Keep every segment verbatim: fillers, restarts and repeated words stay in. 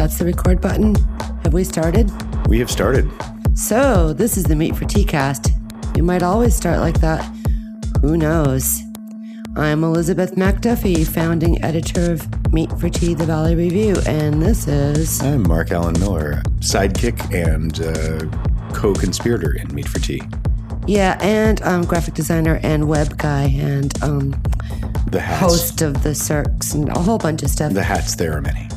That's the record button. Have we started? We have started. So, this is the Meat for Tea cast. We might always start like that. Who knows? I'm Elizabeth McDuffie, founding editor of Meat for Tea, the Valley Review, and this is... I'm Mark Allen Miller, sidekick and uh, co-conspirator in Meat for Tea. Yeah, and um, graphic designer and web guy and um, the hats. Host of the Cirques and a whole bunch of stuff. The hats, there are many.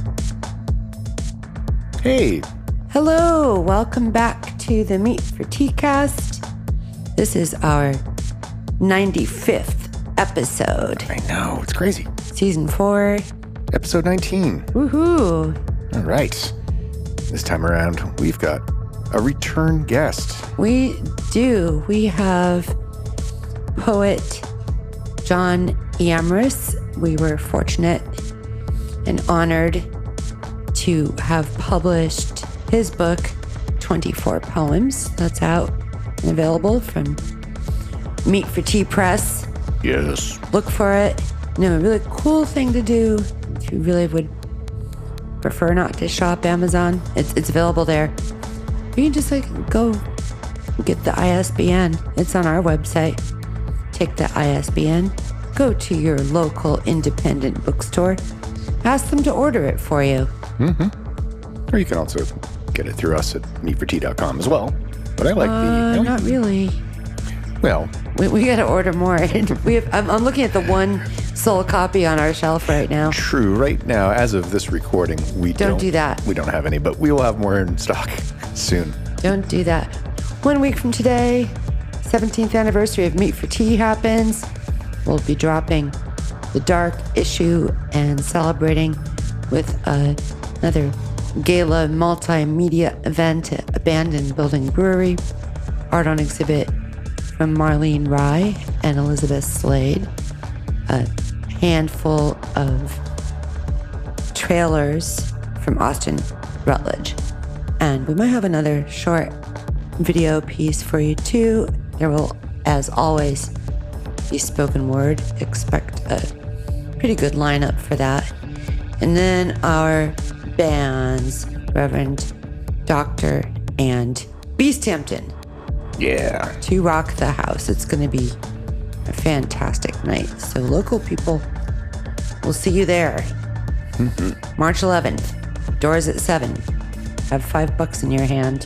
Hey. Hello, welcome back to the Meat for Tea cast. This is our ninety-fifth episode. I know, it's crazy. Season four. Episode nineteen. Woohoo. All right. This time around, we've got a return guest. We do. We have poet John Yamrus. We were fortunate and honored to have published his book, twenty-four Poems. That's out and available from Meat for Tea Press. Yes. Look for it. No, a really cool thing to do if you really would prefer not to shop Amazon. It's it's available there. You can just like go get the I S B N. It's on our website. Take the I S B N. Go to your local independent bookstore. Ask them to order it for you. Mm-hmm. Or you can also get it through us at meat for tea dot com as well. But I like uh, the... I like not really. Well... We, we got to order more. we have. I'm, I'm looking at the one sold copy on our shelf right now. True. Right now, as of this recording, we don't... Don't do that. We don't have any, but we will have more in stock soon. Don't do that. One week from today, seventeenth anniversary of Meat for Tea happens. We'll be dropping the Dark issue and celebrating with uh, another gala multimedia event at Abandoned Building Brewery. Art on exhibit from Marlene Rye and Elizabeth Slade. A handful of trailers from Austin Rutledge. And we might have another short video piece for you too. There will, as always, be spoken word. Expect a pretty good lineup for that. And then our bands, Reverend Doctor and Beasthampton. Yeah. To rock the house. It's going to be a fantastic night. So local people, we'll see you there. Mm-hmm. March eleventh. Doors at seven. Have five bucks in your hand.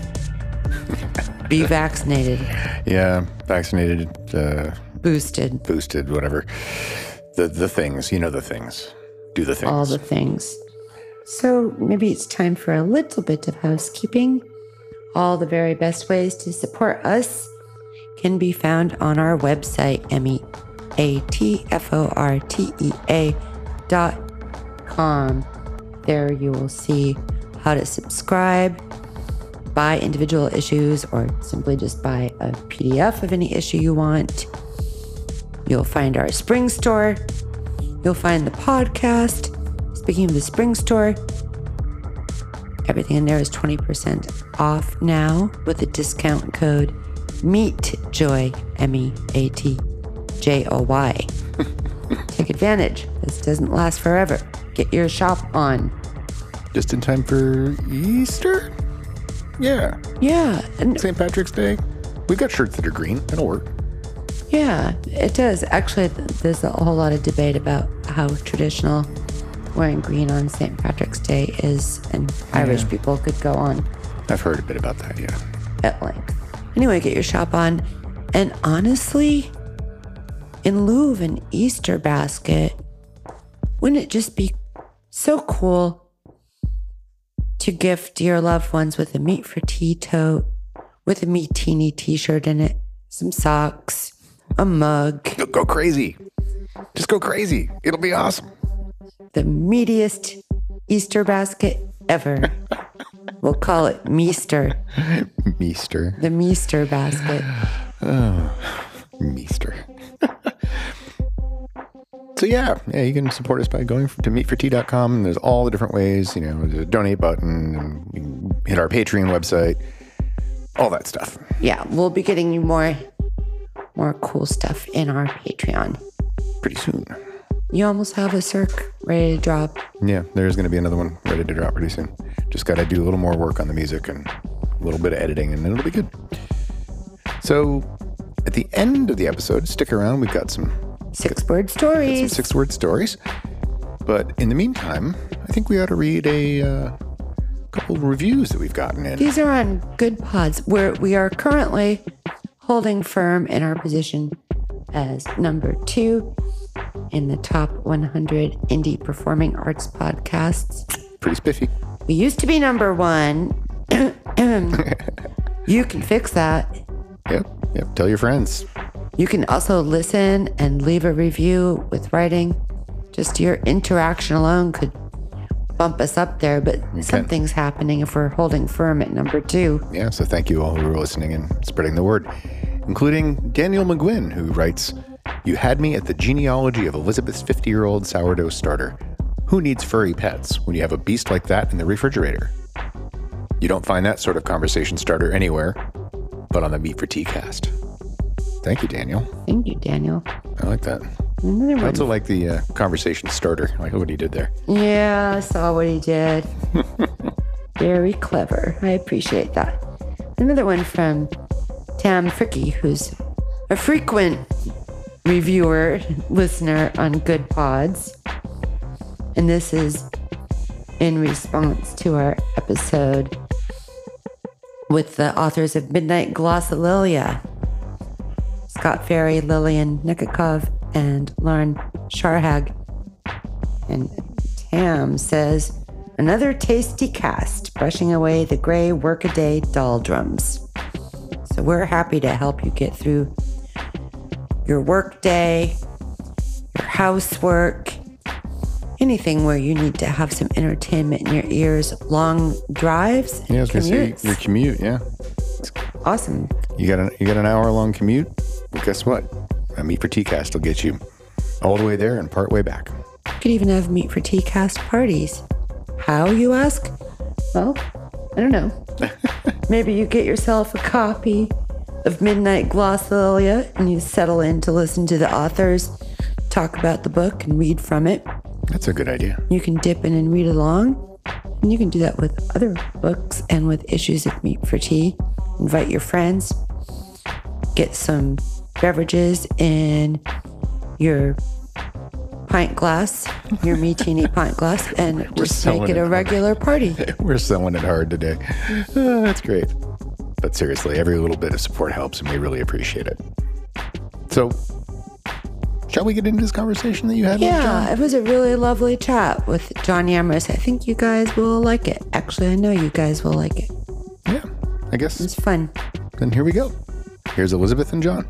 Be vaccinated. Yeah, vaccinated. Uh, boosted. Boosted, whatever. The the things, you know the things. Do the things. All the things. So maybe it's time for a little bit of housekeeping. All the very best ways to support us can be found on our website, M E A T F O R T E A dot com. There you will see how to subscribe, buy individual issues, or simply just buy a P D F of any issue you want. You'll find our Spring Store. You'll find the podcast. Speaking of the Spring Store, everything in there is twenty percent off now with the discount code MEATJOY, M E A T J O Y. Take advantage. This doesn't last forever. Get your shop on. Just in time for Easter? Yeah. Yeah. And Saint Patrick's Day. We've got shirts that are green. That'll work. Yeah, it does. Actually, there's a whole lot of debate about how traditional wearing green on Saint Patrick's Day is, and yeah. Irish people could go on. I've heard a bit about that, yeah. At length. Anyway, get your shop on. And honestly, in lieu of an Easter basket, wouldn't it just be so cool to gift your loved ones with a Meat for Tea tote, with a Meatini t-shirt in it, some socks, a mug. Go crazy. Just go crazy. It'll be awesome. The meatiest Easter basket ever. We'll call it Meester. Meester. The Meester basket. Oh, Meester. So yeah, yeah, you can support us by going to meat for tea dot com. And there's all the different ways, you know, there's a donate button, and you can hit our Patreon website, all that stuff. Yeah, we'll be getting you more, more cool stuff in our Patreon pretty soon. you almost have a circ ready to drop. Yeah, there's going to be another one ready to drop pretty soon. Just got to do a little more work on the music and a little bit of editing, and it'll be good. So at the end of the episode, stick around. We've got some Six-word stories. some six-word stories. But in the meantime, I think we ought to read a uh, couple of reviews that we've gotten in. These are on Good Pods, where we are currently holding firm in our position as number two in the top one hundred indie performing arts podcasts. Pretty spiffy. We used to be number one. You can fix that. Yep, yep. Tell your friends. You can also listen and leave a review with writing. Just your interaction alone could bump us up there, but something's happening if we're holding firm at number two. Yeah, so thank you all who are listening and spreading the word, including Daniel McGuinn, who writes, "You had me at the genealogy of Elizabeth's fifty-year-old sourdough starter. Who needs furry pets when you have a beast like that in the refrigerator? You don't find that sort of conversation starter anywhere, but on the Meat for Tea cast." Thank you, Daniel. Thank you, Daniel. I like that. Another I one. also like the uh, conversation starter. I like what he did there. Yeah, I saw what he did. Very clever. I appreciate that. Another one from Tam Fricky, who's a frequent reviewer, listener on Good Pods. And this is in response to our episode with the authors of Midnight Glossolalia, Scott Ferry, Lillian Nikakov, and Lauren Sharhag. And Tam says, another tasty cast, brushing away the gray workaday doldrums. So we're happy to help you get through your workday, your housework, anything where you need to have some entertainment in your ears, long drives, and Yeah, I was going to commutes. say your commute, yeah. Awesome. You got, a, you got an hour-long commute? Well, guess what? A Meat for Tea cast will get you all the way there and part way back. You could even have Meat for Tea cast parties. How, you ask? Well, I don't know. Maybe you get yourself a copy of Midnight Glossolalia and you settle in to listen to the authors talk about the book and read from it. That's a good idea. You can dip in and read along. And you can do that with other books and with issues of Meat for Tea. Invite your friends. Get some beverages in your pint glass, your Meatini pint glass, and just make it a regular party. We're selling it hard today. Oh, that's great. But seriously, every little bit of support helps, and we really appreciate it. So, shall we get into this conversation that you had with John? Yeah, it was a really lovely chat with John Yamris. I think you guys will like it. Actually, I know you guys will like it. Yeah, I guess. It's fun. Then here we go. Here's Elizabeth and John.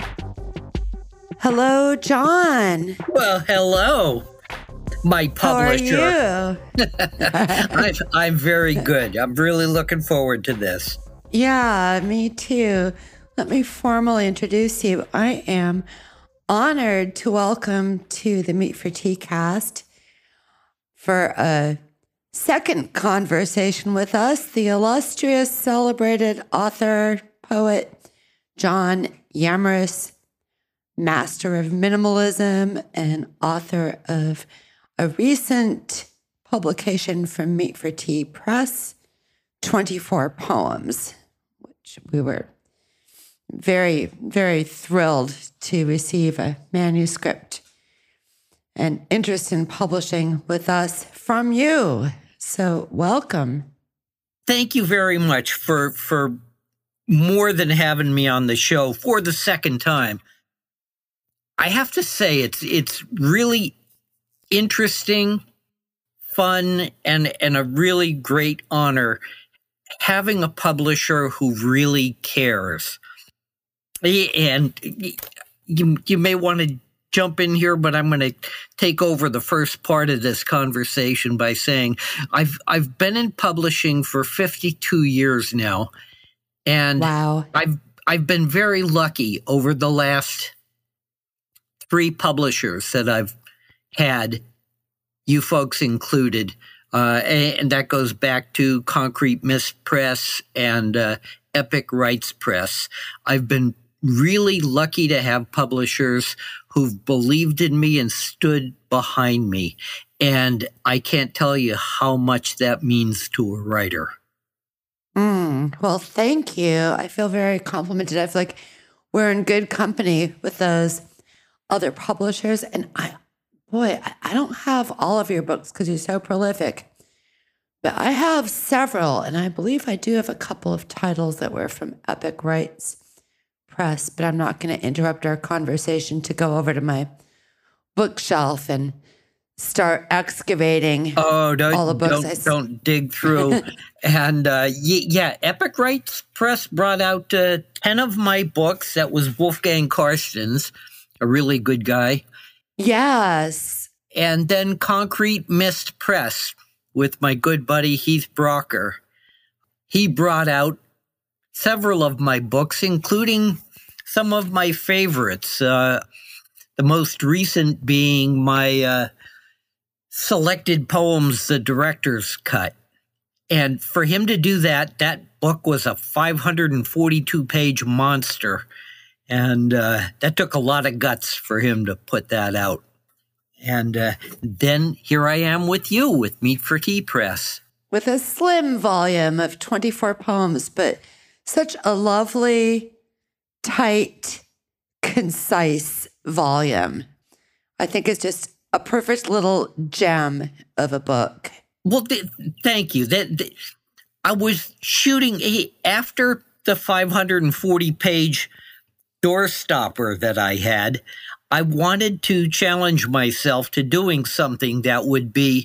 Hello, John. Well, hello, my publisher. How are you? I'm, I'm very good. I'm really looking forward to this. Yeah, me too. Let me formally introduce you. I am honored to welcome to the Meat for Tea cast for a second conversation with us, the illustrious, celebrated author, poet, John Yamris, master of minimalism and author of a recent publication from Meat for Tea Press, twenty-four poems, which we were very, very thrilled to receive a manuscript and interest in publishing with us from you. So welcome. Thank you very much for for more than having me on the show for the second time. I have to say it's it's really interesting, fun, and and a really great honor having a publisher who really cares. And you you may want to jump in here, but I'm going to take over the first part of this conversation by saying I've I've been in publishing for fifty-two years now, and Wow. I've I've been very lucky over the last three publishers that I've had, you folks included, uh, and, and that goes back to Concrete Mist Press and uh, Epic Rights Press. I've been really lucky to have publishers who've believed in me and stood behind me. And I can't tell you how much that means to a writer. Mm, well, thank you. I feel very complimented. I feel like we're in good company with those other publishers. And I, boy, I, I don't have all of your books because you're so prolific, but I have several. And I believe I do have a couple of titles that were from Epic Rights Press, but I'm not going to interrupt our conversation to go over to my bookshelf and start excavating oh, don't, all the books. Don't, I... don't dig through. and uh, yeah, Epic Rights Press brought out uh, ten of my books. That was Wolfgang Karsten's, a really good guy. Yes. And then Concrete Mist Press with my good buddy Heath Brocker. He brought out several of my books, including some of my favorites. Uh, the most recent being my uh, Selected Poems, The Director's Cut. And for him to do that, that book was a five hundred forty-two page monster. And uh, that took a lot of guts for him to put that out. And uh, then here I am with you, with Meat for Tea Press. With a slim volume of twenty-four poems, but such a lovely, tight, concise volume. I think it's just a perfect little gem of a book. Well, th- thank you. That, that I was shooting after the five hundred forty page doorstopper that I had. I wanted to challenge myself to doing something that would be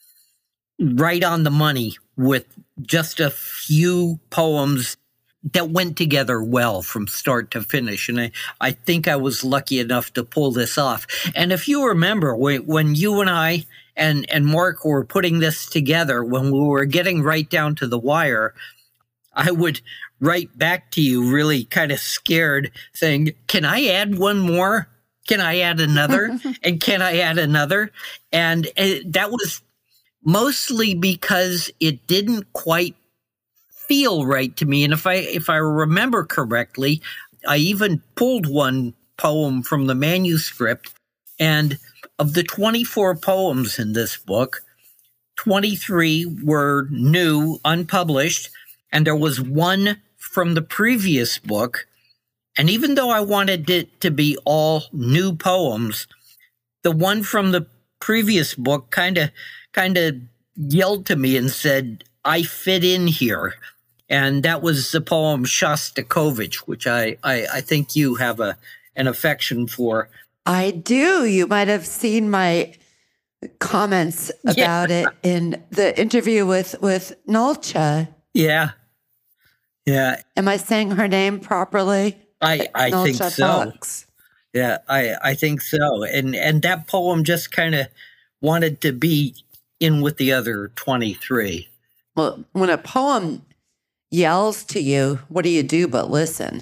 right on the money with just a few poems that went together well from start to finish. And I, I think I was lucky enough to pull this off. And if you remember, when, when you and I and, and Mark were putting this together, when we were getting right down to the wire, I would write back to you really kind of scared, saying, can I add one more? Can I add another? And can I add another? And it, that was mostly because it didn't quite feel right to me. And if I if I remember correctly, I even pulled one poem from the manuscript. And of the twenty-four poems in this book, twenty-three were new, unpublished, and there was one from the previous book. And even though I wanted it to be all new poems, the one from the previous book kind of kind of yelled to me and said, I fit in here. And that was the poem Shostakovich, which I, I, I think you have a an affection for. I do. You might have seen my comments about yeah. it in the interview with, with Nolcha. Yeah. Yeah. Am I saying her name properly? I, I think so. Fox. Yeah, I, I think so. And and that poem just kind of wanted to be in with the other twenty-three. Well, when a poem yells to you, what do you do but listen?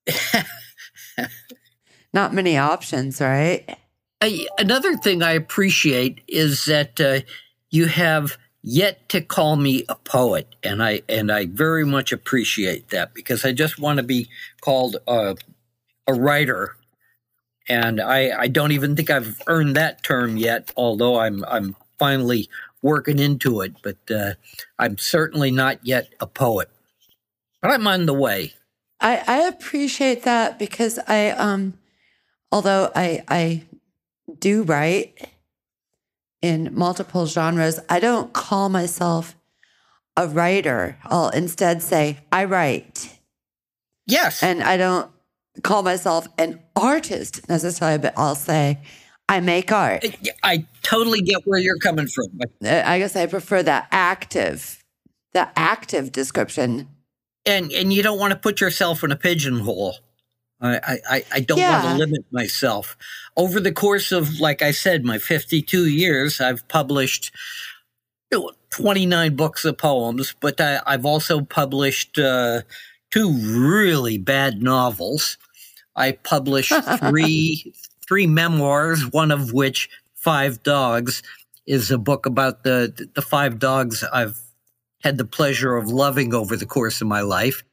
Not many options, right? I, another thing I appreciate is that uh, you have yet to call me a poet, and I and I very much appreciate that, because I just want to be called a, a writer, and I, I don't even think I've earned that term yet, although I'm I'm finally working into it. But uh, I'm certainly not yet a poet, but I'm on the way. I, I appreciate that, because I um, although I I do write in multiple genres, I don't call myself a writer. I'll instead say, I write. Yes. And I don't call myself an artist necessarily, but I'll say, I make art. I totally get where you're coming from. I guess I prefer that active, the active description. And and you don't want to put yourself in a pigeonhole. I, I, I don't yeah. want to limit myself. Over the course of, like I said, my fifty-two years, I've published twenty-nine books of poems, but I, I've also published uh, two really bad novels. I published three three memoirs, one of which, Five Dogs, is a book about the, the five dogs I've had the pleasure of loving over the course of my life.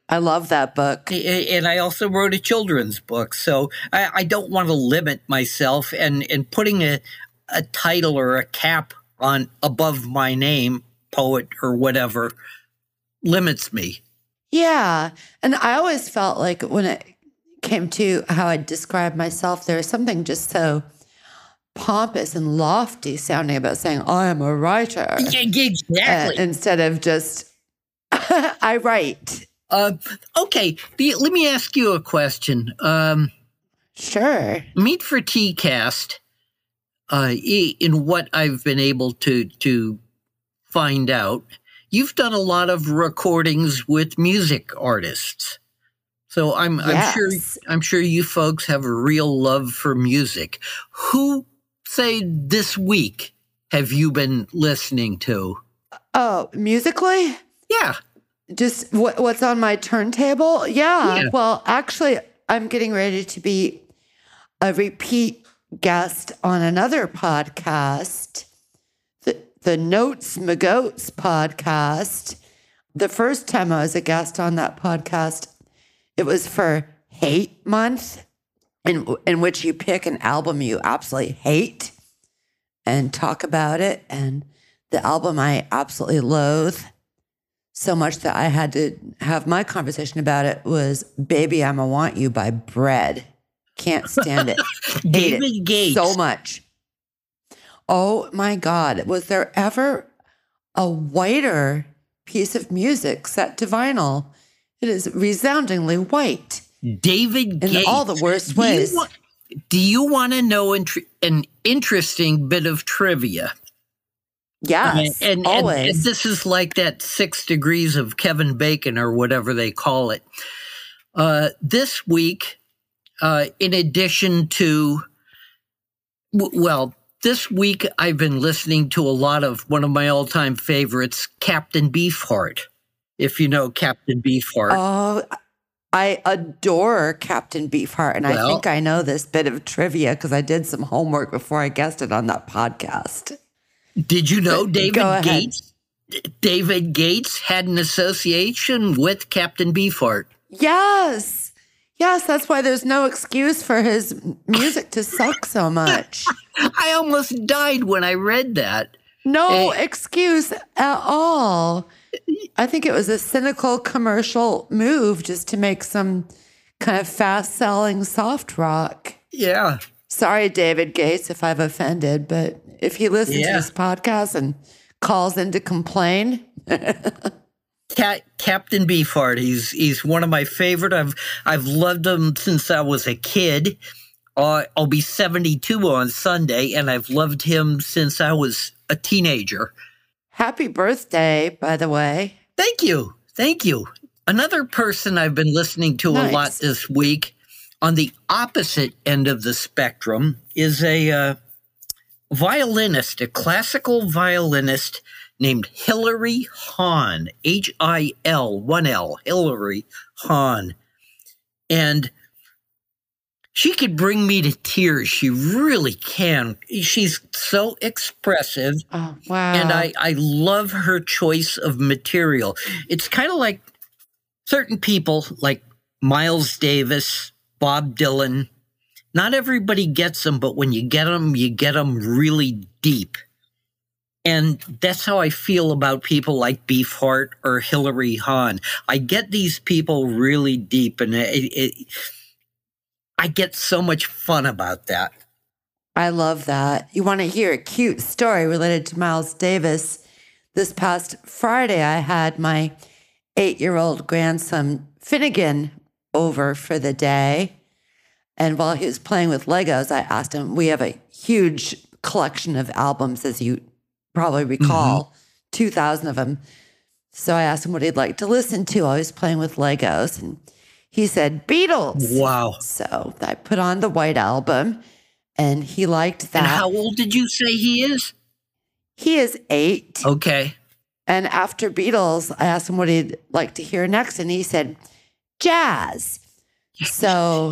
I love that book. And I also wrote a children's book. So I, I don't want to limit myself, and, and putting a, a title or a cap on above my name, poet or whatever, limits me. Yeah. And I always felt like when it came to how I describe myself, there was something just so pompous and lofty sounding about saying, I am a writer. Exactly. Uh, instead of just, I write. Uh, okay. The, let me ask you a question. Um, sure. Meet for T-Cast, uh, in what I've been able to, to find out, you've done a lot of recordings with music artists. So I'm, Yes. I'm sure I'm sure you folks have a real love for music. Who, say, this week have you been listening to? Oh, musically? Yeah. Just what, what's on my turntable? Yeah. Yeah. Well, actually, I'm getting ready to be a repeat guest on another podcast, the, the Notes McGoats podcast. The first time I was a guest on that podcast, it was for Hate Month, in, in which you pick an album you absolutely hate and talk about it. And the album I absolutely loathe so much that I had to have my conversation about it was Baby, I'm a Want You by Bread. Can't stand it. Hate David it Gates. so much. Oh my God. Was there ever a whiter piece of music set to vinyl? It is resoundingly white. David in Gates. all the worst Do you ways. wa- Do you want to know an, an interesting bit of trivia? Yes, and, and, always. and this is like that six degrees of Kevin Bacon or whatever they call it. Uh, this week, uh, in addition to, w- well, this week I've been listening to a lot of one of my all-time favorites, Captain Beefheart. If you know Captain Beefheart. Oh, I adore Captain Beefheart, and Well- I think I know this bit of trivia because I did some homework before I guessed it on that podcast. Did you know Go David ahead. Gates? David Gates had an association with Captain Beefheart. Yes. Yes, that's why there's no excuse for his music to suck so much. I almost died when I read that. No Eh. excuse at all. I think it was a cynical commercial move just to make some kind of fast-selling soft rock. Yeah. Sorry, David Gates, if I've offended, but if he listens Yeah. to this podcast and calls in to complain, Cat, Captain Beefheart, he's he's one of my favorite. I've I've loved him since I was a kid. Uh, I'll be seventy-two on Sunday, and I've loved him since I was a teenager. happy birthday, by the way. Thank you. Thank you. Another person I've been listening to a Nice. lot this week on the opposite end of the spectrum is a uh, violinist, a classical violinist named Hilary Hahn, H I L, one L, Hilary Hahn. And she could bring me to tears. She really can. She's so expressive. Oh, wow. And I, I love her choice of material. It's kind of like certain people like Miles Davis, Bob Dylan. Not everybody gets them, but when you get them, you get them really deep. And that's how I feel about people like Beefheart or Hilary Hahn. I get these people really deep, and it, it, I get so much fun about that. I love that. You want to hear a cute story related to Miles Davis? This past Friday, I had my eight-year-old grandson, Finnegan, over for the day. And while he was playing with Legos, I asked him, we have a huge collection of albums, as you probably recall, mm-hmm. two thousand of them. So I asked him what he'd like to listen to while he was playing with Legos. And he said, Beatles. Wow. So I put on the White Album, and he liked that. And how old did you say he is? He is eight. Okay. And after Beatles, I asked him what he'd like to hear next, and he said, jazz. So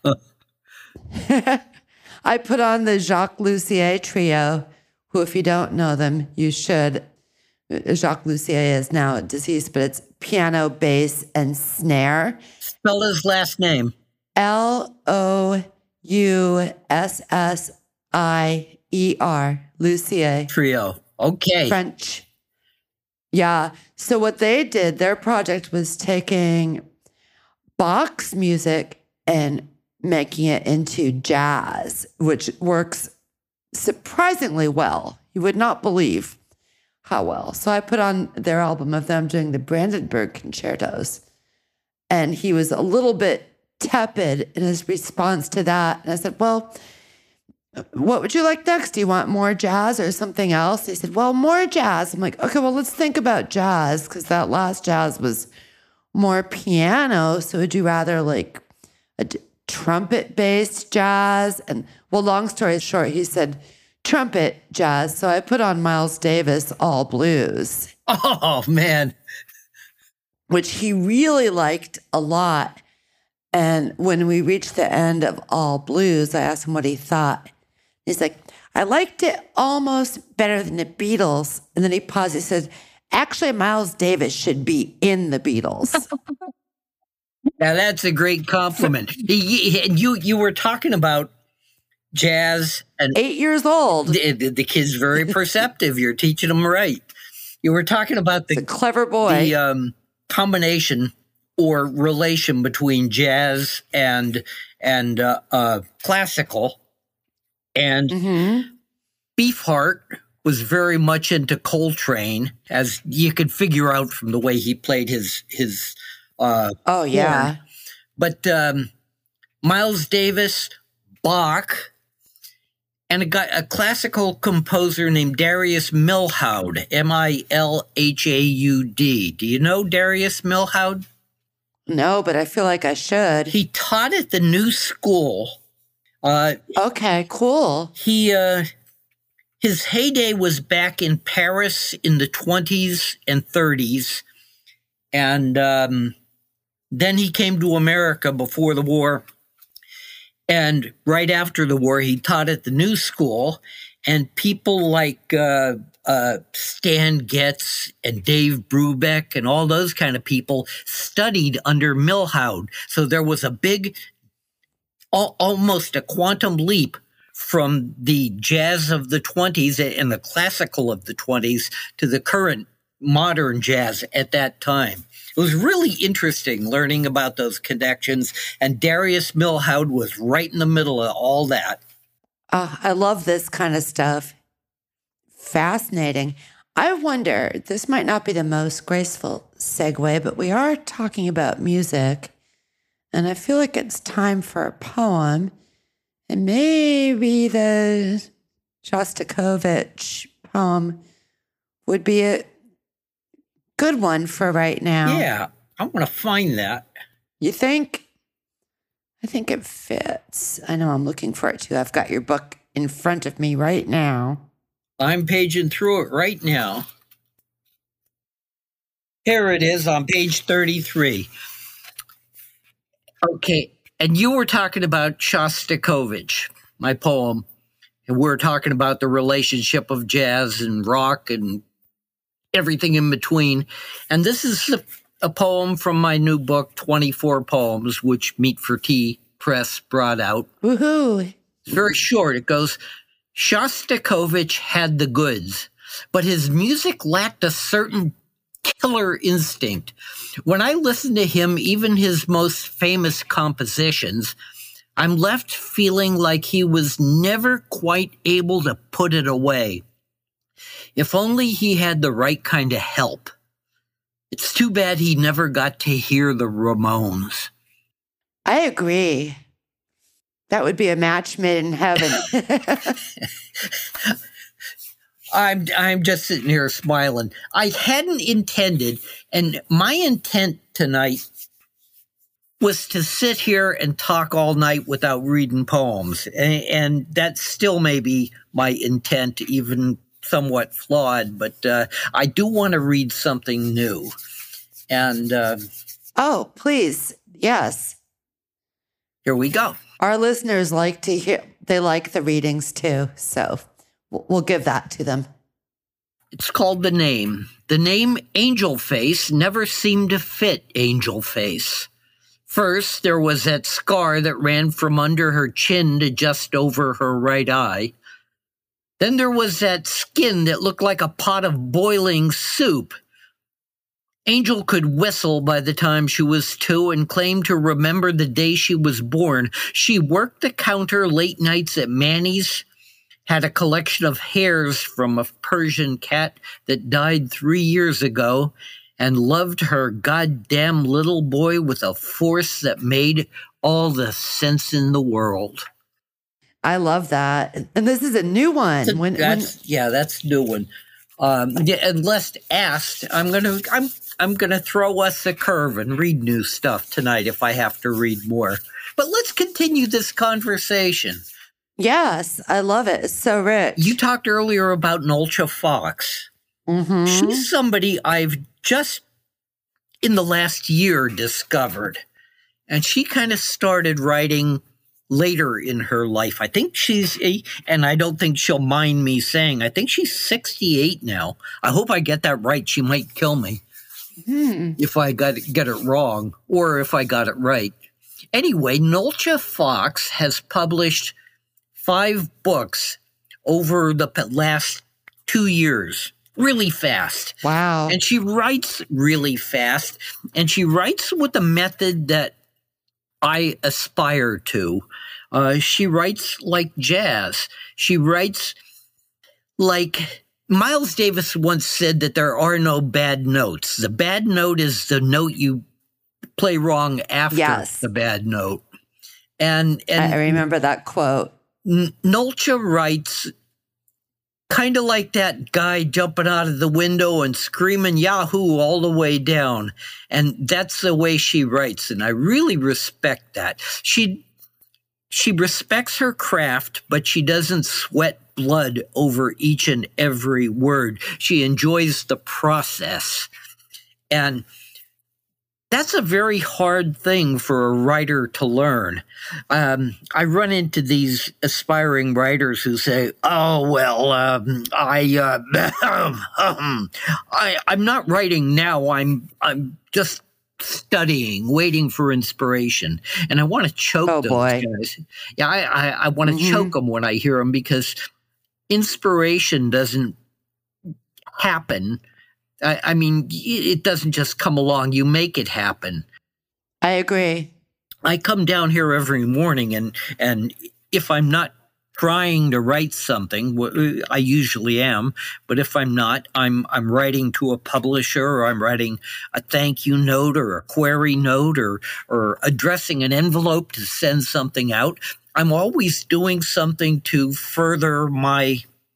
I put on the Jacques Lussier trio, who, if you don't know them, you should. Jacques Lussier is now deceased, but it's piano, bass, and snare. Spell his last name. L O U S S I E R, Lussier. Trio. Okay. French. Yeah. So what they did, their project was taking Bach's music and making it into jazz, which works surprisingly well. You would not believe how well. So I put on their album of them doing the Brandenburg concertos, and he was a little bit tepid in his response to that. And I said, well, what would you like next? Do you want more jazz or something else? He said, well, more jazz. I'm like, okay, well, let's think about jazz, because that last jazz was more piano. So would you rather like a d- trumpet-based jazz? And well, long story short, he said trumpet jazz. So I put on Miles Davis, All Blues. Oh, man. Which he really liked a lot. And when we reached the end of All Blues, I asked him what he thought. He's like, I liked it almost better than the Beatles. And then he paused. He said, actually, Miles Davis should be in the Beatles. Now, that's a great compliment. you, you, you were talking about jazz. And Eight years old. The, the, the kid's very perceptive. You're teaching him right. You were talking about the, He's a clever boy. the um, combination or relation between jazz and and uh, uh, classical. And mm-hmm. Beefheart was very much into Coltrane, as you could figure out from the way he played his his. Uh, oh yeah, horn. But um, Miles Davis, Bach, and a guy, a classical composer named Darius Milhaud, M I L H A U D. Do you know Darius Milhaud? No, but I feel like I should. He taught at the New School. Uh, okay, cool. He uh, his heyday was back in Paris in the twenties and thirties, and um, then he came to America before the war. And right after the war, he taught at the New School, and people like uh, uh, Stan Getz and Dave Brubeck and all those kind of people studied under Milhaud. So there was a big, al- almost a quantum leap from the jazz of the twenties and the classical of the twenties to the current modern jazz at that time. It was really interesting learning about those connections, and Darius Milhaud was right in the middle of all that. Uh, I love this kind of stuff. Fascinating. I wonder, this might not be the most graceful segue, but we are talking about music, and I feel like it's time for a poem, and maybe the Shostakovich poem would be a good one for right now. Yeah, I want to find that. You think? I think it fits. I know I'm looking for it too. I've got your book in front of me right now. I'm paging through it right now. Here it is on page thirty-three. Okay, and you were talking about Shostakovich, my poem, and we're talking about the relationship of jazz and rock and everything in between. And this is a, a poem from my new book, twenty-four Poems, which Meat for Tea Press brought out. Woohoo! It's very short. It goes, Shostakovich had the goods, but his music lacked a certain killer instinct. When I listen to him, even his most famous compositions, I'm left feeling like he was never quite able to put it away. If only he had the right kind of help. It's too bad he never got to hear the Ramones. I agree. That would be a match made in heaven. I'm I'm just sitting here smiling. I hadn't intended, and my intent tonight was to sit here and talk all night without reading poems. And, and that still may be my intent, even somewhat flawed, but uh, I do want to read something new. And uh, oh, please. Yes. Here we go. Our listeners like to hear, they like the readings too. So we'll give that to them. It's called The Name. The name Angel Face never seemed to fit Angel Face. First, there was that scar that ran from under her chin to just over her right eye. Then there was that skin that looked like a pot of boiling soup. Angel could whistle by the time she was two and claimed to remember the day she was born. She worked the counter late nights at Manny's, had a collection of hairs from a Persian cat that died three years ago, and loved her goddamn little boy with a force that made all the sense in the world. I love that. And this is a new one. When, that's, when... Yeah, that's a new one. Um, yeah, unless asked, I'm gonna I'm I'm gonna throw us a curve and read new stuff tonight if I have to read more. But let's continue this conversation. Yes, I love it. It's so rich. You talked earlier about Nolcha Fox. Mm-hmm. She's somebody I've just in the last year discovered. And she kind of started writing later in her life. I think she's, a, and I don't think she'll mind me saying, I think she's sixty-eight now. I hope I get that right. She might kill me hmm. if I got get it wrong or if I got it right. Anyway, Nolcha Fox has published five books over the last two years, really fast. Wow. And she writes really fast, and she writes with the method that I aspire to. Uh, she writes like jazz. She writes like Miles Davis once said that there are no bad notes. The bad note is the note you play wrong after yes. the bad note. And, and I remember that quote. Nolcha writes kind of like that guy jumping out of the window and screaming Yahoo all the way down. And that's the way she writes. And I really respect that. She, she respects her craft, but she doesn't sweat blood over each and every word. She enjoys the process. And that's a very hard thing for a writer to learn. Um, I run into these aspiring writers who say, "Oh well, um, I, uh, um, I, I'm not writing now. I'm, I'm just studying, waiting for inspiration." And I want to choke oh, those boy. guys. Yeah, I, I, I want to mm-hmm. choke them when I hear them because inspiration doesn't happen. I, I mean, it doesn't just come along. You make it happen. I agree. I come down here every morning, and and if I'm not trying to write something, I usually am, but if I'm not, I'm I'm writing to a publisher, or I'm writing a thank you note or a query note, or or addressing an envelope to send something out. I'm always doing something to further my,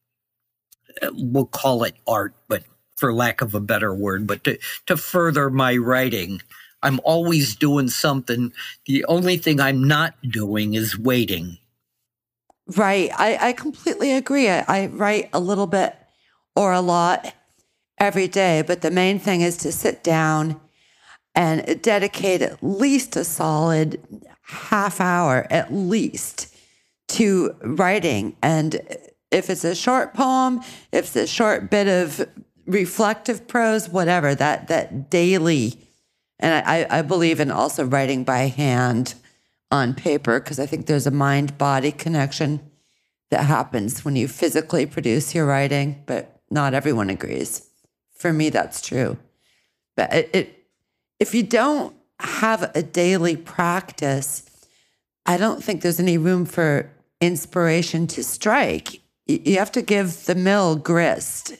we'll call it art, but for lack of a better word, but to, to further my writing. I'm always doing something. The only thing I'm not doing is waiting. Right. I, I completely agree. I, I write a little bit or a lot every day, but the main thing is to sit down and dedicate at least a solid half hour, at least, to writing. And if it's a short poem, if it's a short bit of reflective prose, whatever, that that daily, and I, I believe in also writing by hand on paper, because I think there's a mind-body connection that happens when you physically produce your writing, but not everyone agrees. For me, that's true. But it, it if you don't have a daily practice, I don't think there's any room for inspiration to strike. You, you have to give the mill grist.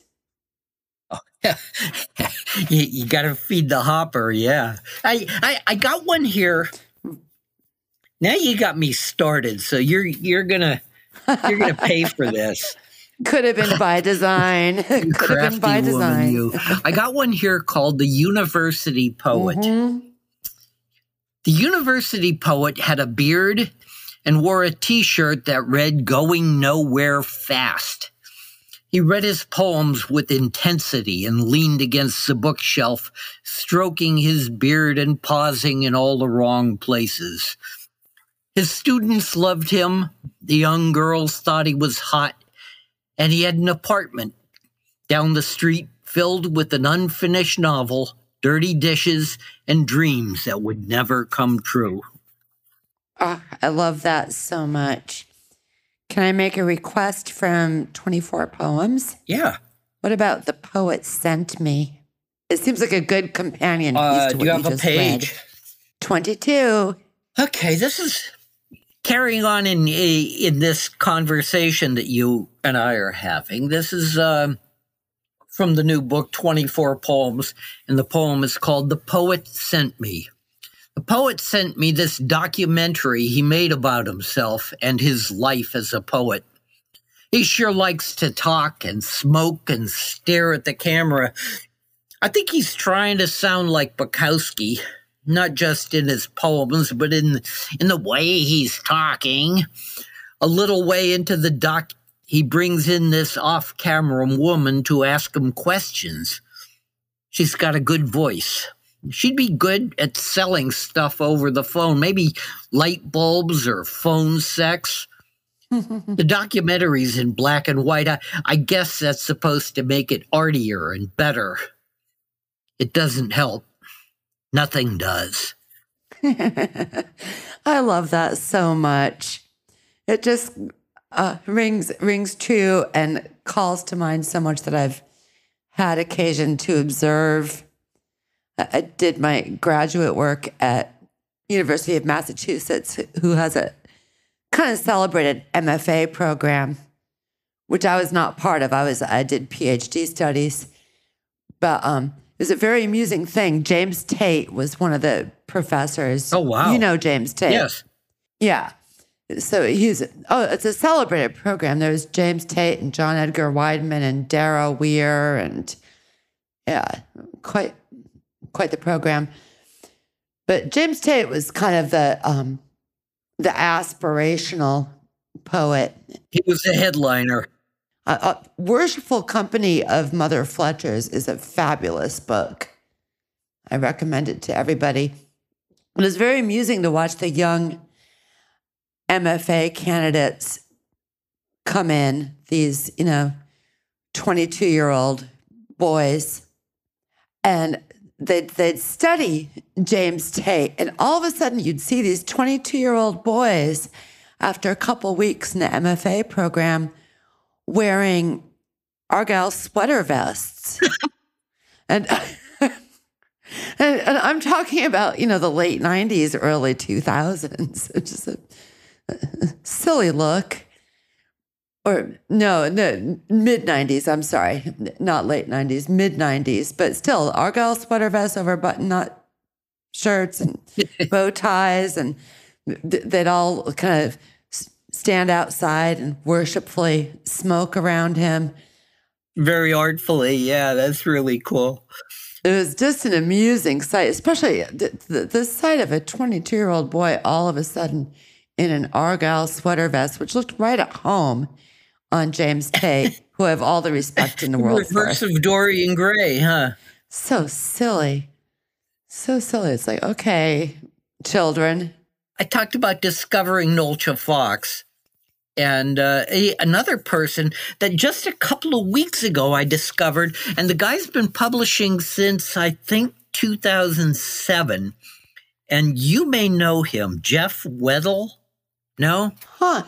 you you got to feed the hopper, yeah. I, I I got one here. Now you got me started, so you're you're gonna you're gonna pay for this. Could have been by design. Could have been by design. You. I got one here called The University Poet. Mm-hmm. The University Poet had a beard and wore a T-shirt that read "Going Nowhere Fast." He read his poems with intensity and leaned against the bookshelf, stroking his beard and pausing in all the wrong places. His students loved him, the young girls thought he was hot, and he had an apartment down the street filled with an unfinished novel, dirty dishes, and dreams that would never come true. Oh, I love that so much. Can I make a request from twenty-four Poems? Yeah. What about The Poet Sent Me? It seems like a good companion piece Uh, to do what you you have a just page? read. twenty-two. Okay, this is carrying on in in this conversation that you and I are having. This is um, from the new book, twenty-four Poems, and the poem is called The Poet Sent Me. The poet sent me this documentary he made about himself and his life as a poet. He sure likes to talk and smoke and stare at the camera. I think he's trying to sound like Bukowski, not just in his poems, but in, in the way he's talking. A little way into the doc, he brings in this off-camera woman to ask him questions. She's got a good voice. She'd be good at selling stuff over the phone, maybe light bulbs or phone sex. The documentary's in black and white. I, I guess that's supposed to make it artier and better. It doesn't help. Nothing does. I love that so much. It just uh, rings rings true and calls to mind so much that I've had occasion to observe. I did my graduate work at University of Massachusetts, who has a kind of celebrated M F A program, which I was not part of. I was I did PhD studies, but um, it was a very amusing thing. James Tate was one of the professors. Oh, wow. You know James Tate. Yes. Yeah. So he's, oh, it's a celebrated program. There was James Tate and John Edgar Wideman and Dara Weir and, yeah, quite quite the program. But James Tate was kind of the um, the aspirational poet. He was the headliner. Uh, uh, Worshipful Company of Mother Fletchers is a fabulous book. I recommend it to everybody. It was very amusing to watch the young M F A candidates come in, these, you know, twenty-two-year-old boys, and they'd, they'd study James Tate, and all of a sudden you'd see these twenty-two-year-old boys after a couple weeks in the M F A program wearing Argyle sweater vests. and, and and I'm talking about, you know, the late nineties, early two thousands. It's just a, a silly look. Or no, no, mid nineties. I'm sorry, not late nineties, mid nineties, but still Argyle sweater vests over button-up shirts and bow ties, and th- they'd all kind of stand outside and worshipfully smoke around him. Very artfully, yeah, that's really cool. It was just an amusing sight, especially the, the, the sight of a twenty-two-year-old boy all of a sudden in an Argyle sweater vest, which looked right at home on James Tate, who I have all the respect in the world for. Reverse of Dorian Gray, huh? So silly. So silly. It's like, okay, children. I talked about discovering Nolcha Fox, and uh, a, another person that just a couple of weeks ago I discovered, and the guy's been publishing since, I think, two thousand seven, and you may know him, Jeff Weddle. No? Huh.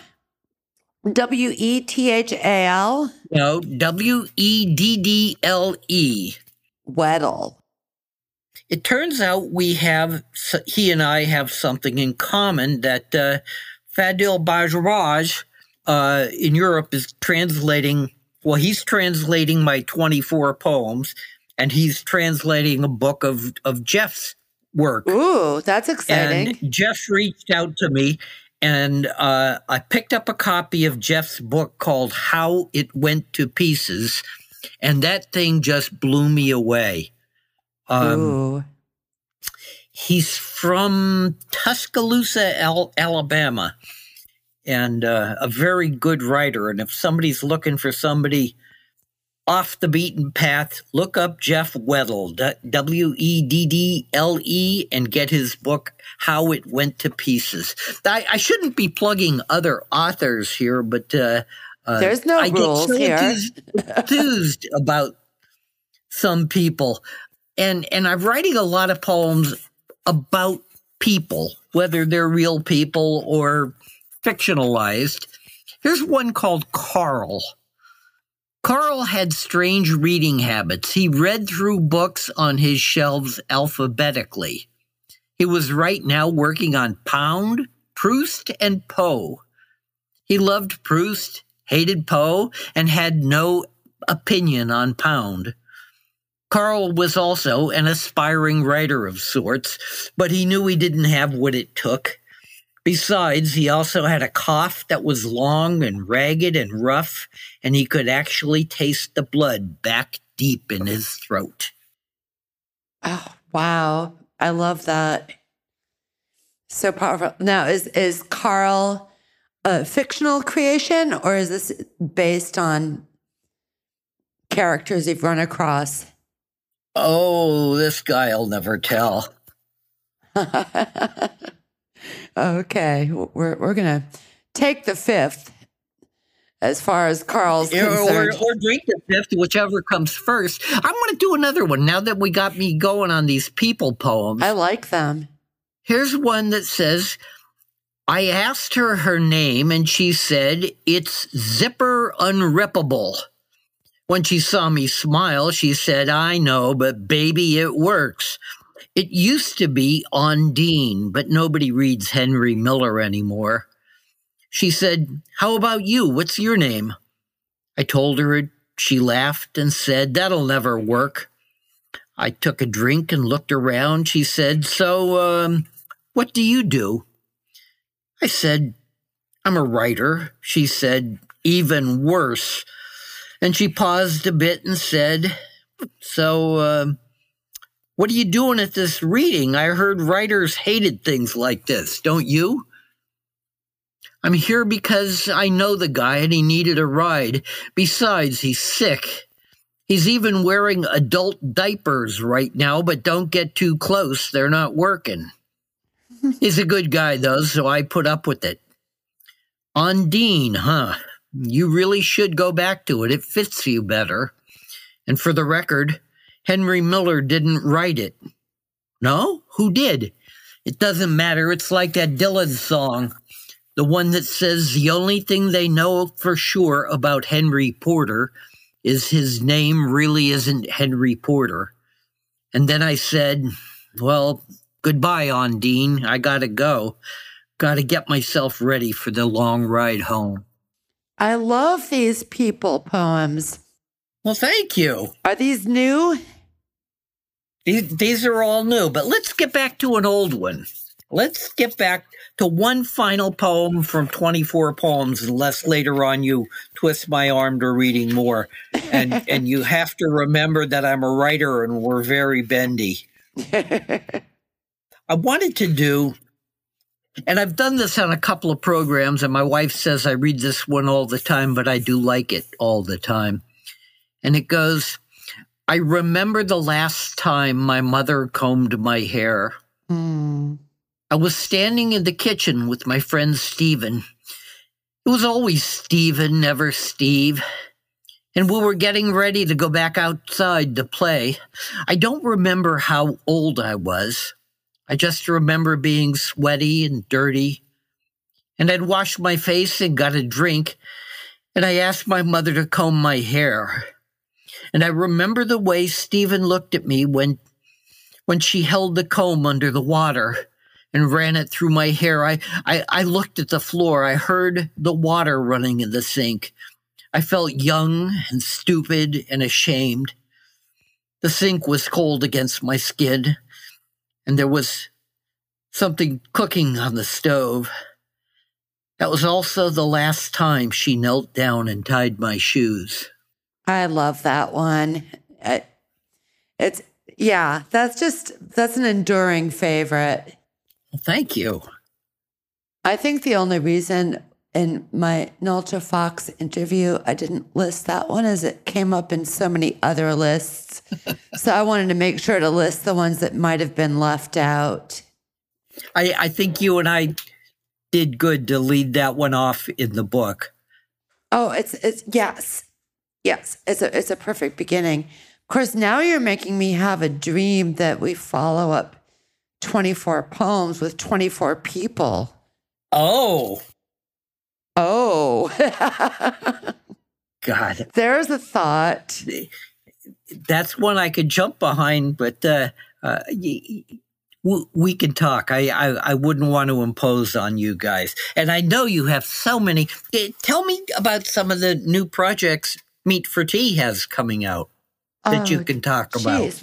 W E T H A L? No, W E D D L E. Weddle. It turns out we have, he and I have something in common, that uh, Fadil Bajraj uh, in Europe is translating, well, he's translating my twenty-four poems, and he's translating a book of, of Jeff's work. Ooh, that's exciting. And Jeff reached out to me, and uh, I picked up a copy of Jeff's book called How It Went to Pieces, and that thing just blew me away. Um, Ooh. He's from Tuscaloosa, Al- Alabama, and uh, a very good writer. And if somebody's looking for somebody off the beaten path, look up Jeff Weddle, W E D D L E, and get his book, How It Went to Pieces. I, I shouldn't be plugging other authors here, but uh, Uh, There's no I rules get so here. enthused, enthused about some people. And, and I'm writing a lot of poems about people, whether they're real people or fictionalized. Here's one called Carl. Carl had strange reading habits. He read through books on his shelves alphabetically. He was right now working on Pound, Proust, and Poe. He loved Proust, hated Poe, and had no opinion on Pound. Carl was also an aspiring writer of sorts, but he knew he didn't have what it took. Besides, he also had a cough that was long and ragged and rough, and he could actually taste the blood back deep in his throat. Oh, wow. I love that. So powerful. Now, is, is Carl a fictional creation, or is this based on characters you've run across? Oh, this guy'll never tell. Okay, we're we're gonna take the fifth as far as Carl's or, concerned. Or, or drink the fifth, whichever comes first. I want to do another one now that we got me going on these people poems. I like them. Here's one that says, I asked her her name, and she said, it's Zipper Unrippable. When she saw me smile, she said, I know, but baby, it works. It used to be Ondine, but nobody reads Henry Miller anymore. She said, how about you? What's your name? I told her it. She laughed and said, that'll never work. I took a drink and looked around. She said, so, um, what do you do? I said, I'm a writer. She said, even worse. And she paused a bit and said, so, uh, what are you doing at this reading? I heard writers hated things like this, don't you? I'm here because I know the guy and he needed a ride. Besides, he's sick. He's even wearing adult diapers right now, but don't get too close. They're not working. He's a good guy, though, so I put up with it. Ondine, huh? You really should go back to it. It fits you better. And for the record, Henry Miller didn't write it. No? Who did? It doesn't matter. It's like that Dylan song, the one that says the only thing they know for sure about Henry Porter is his name really isn't Henry Porter. And then I said, well, goodbye, Ondine. I gotta go. Gotta get myself ready for the long ride home. I love these people poems. Well, thank you. Are these new? These, these are all new, but let's get back to an old one. Let's get back to one final poem from twenty-four poems, unless later on you twist my arm to reading more. And, and you have to remember that I'm a writer and we're very bendy. I wanted to do, and I've done this on a couple of programs, and my wife says I read this one all the time, but I do like it all the time. And it goes, I remember the last time my mother combed my hair. Mm. I was standing in the kitchen with my friend Stephen. It was always Stephen, never Steve. And we were getting ready to go back outside to play. I don't remember how old I was. I just remember being sweaty and dirty. And I'd washed my face and got a drink. And I asked my mother to comb my hair. And I remember the way Stephen looked at me when, when she held the comb under the water and ran it through my hair. I, I, I looked at the floor. I heard the water running in the sink. I felt young and stupid and ashamed. The sink was cold against my skin, and there was something cooking on the stove. That was also the last time she knelt down and tied my shoes. I love that one. It, it's, yeah, that's just, that's an enduring favorite. Well, thank you. I think the only reason in my Nolcha Fox interview I didn't list that one is it came up in so many other lists. So I wanted to make sure to list the ones that might have been left out. I, I think you and I did good to lead that one off in the book. Oh, it's it's yes. Yes, it's a it's a perfect beginning. Of course, now you're making me have a dream that we follow up twenty-four poems with twenty-four people. Oh. Oh. God. There's a thought. That's one I could jump behind, but uh, uh, we can talk. I, I, I wouldn't want to impose on you guys. And I know you have so many. Tell me about some of the new projects Meat for Tea has coming out that oh, you can talk geez. about.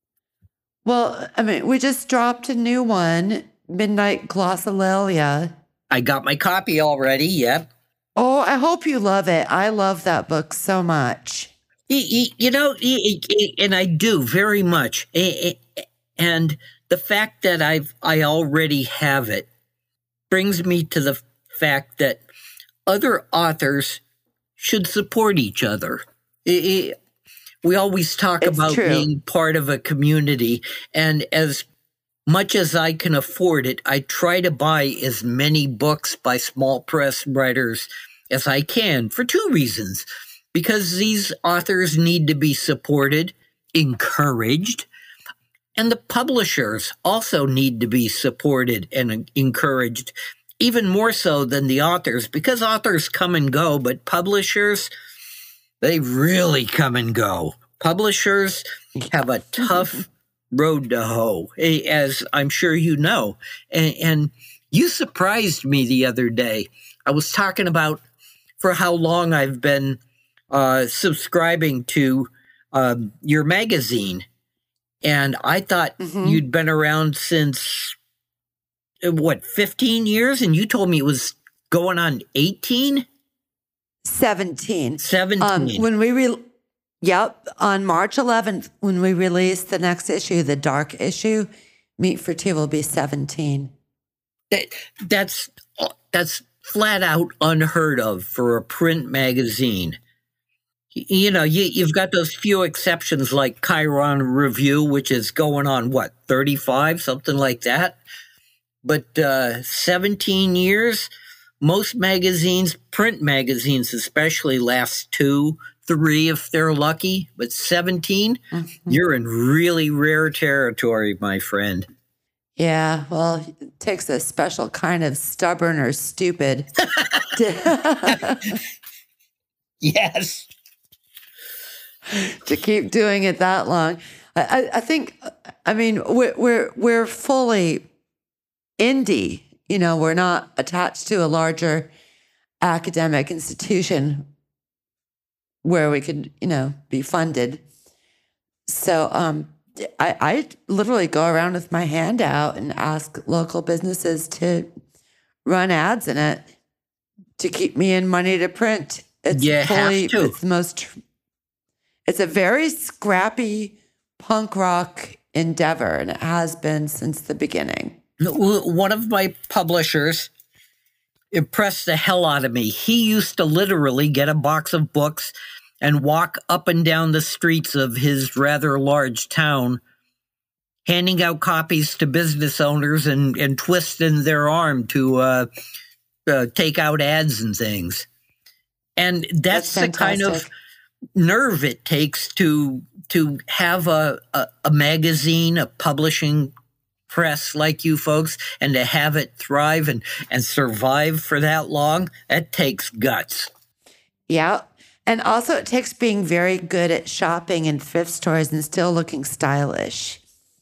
Well, I mean, we just dropped a new one, Midnight Glossolalia. I got my copy already, yep. Oh, I hope you love it. I love that book so much. You know, and I do very much. And the fact that I've I already have it brings me to the fact that other authors should support each other. We always talk it's about true. being part of a community, and as much as I can afford it, I try to buy as many books by small press writers as I can for two reasons. Because these authors need to be supported, encouraged, and the publishers also need to be supported and encouraged, even more so than the authors, because authors come and go, but publishers, they really come and go. Publishers have a tough road to hoe, as I'm sure you know. And, and you surprised me the other day. I was talking about for how long I've been uh, subscribing to um, your magazine. And I thought mm-hmm. you'd been around since, what, fifteen years? And you told me it was going on eighteen? seventeen. seventeen. Um, when we, re- yep, on March eleventh, when we release the next issue, the dark issue, Meat for Tea will be seventeen. That, that's, that's flat out unheard of for a print magazine. You know, you, you've got those few exceptions like Chiron Review, which is going on, what, thirty-five, something like that? But uh, seventeen years, most magazines, print magazines especially, last two, three if they're lucky. But seventeen, mm-hmm. you're in really rare territory, my friend. Yeah, well, it takes a special kind of stubborn or stupid. to Yes. to keep doing it that long. I, I think, I mean, we're, we're, we're fully indie. You know, we're not attached to a larger academic institution where we could, you know, be funded. So um, I, I literally go around with my hand out and ask local businesses to run ads in it to keep me in money to print. It's you fully, have to. It's the most... It's a very scrappy punk rock endeavor, and it has been since the beginning. One of my publishers impressed the hell out of me. He used to literally get a box of books and walk up and down the streets of his rather large town, handing out copies to business owners and, and twisting their arm to uh, uh, take out ads and things. And that's, that's the kind of nerve it takes to to have a, a, a magazine, a publishing press like you folks, and to have it thrive and, and survive for that long. That takes guts. Yeah. And also it takes being very good at shopping in thrift stores and still looking stylish.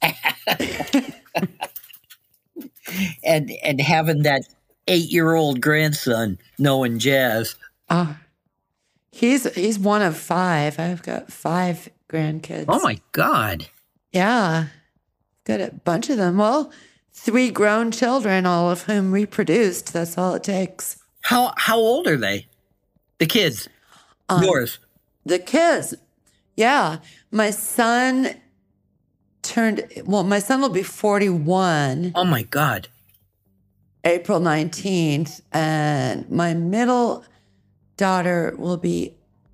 and and having that eight-year-old grandson knowing jazz. Oh. He's he's one of five. I've got five grandkids. Oh, my God. Yeah. Got a bunch of them. Well, three grown children, all of whom reproduced. That's all it takes. How how old are they? The kids? Um, Yours? The kids. Yeah. My son turned, well, my son will be forty-one. Oh, my God. April nineteenth. And my middle daughter will be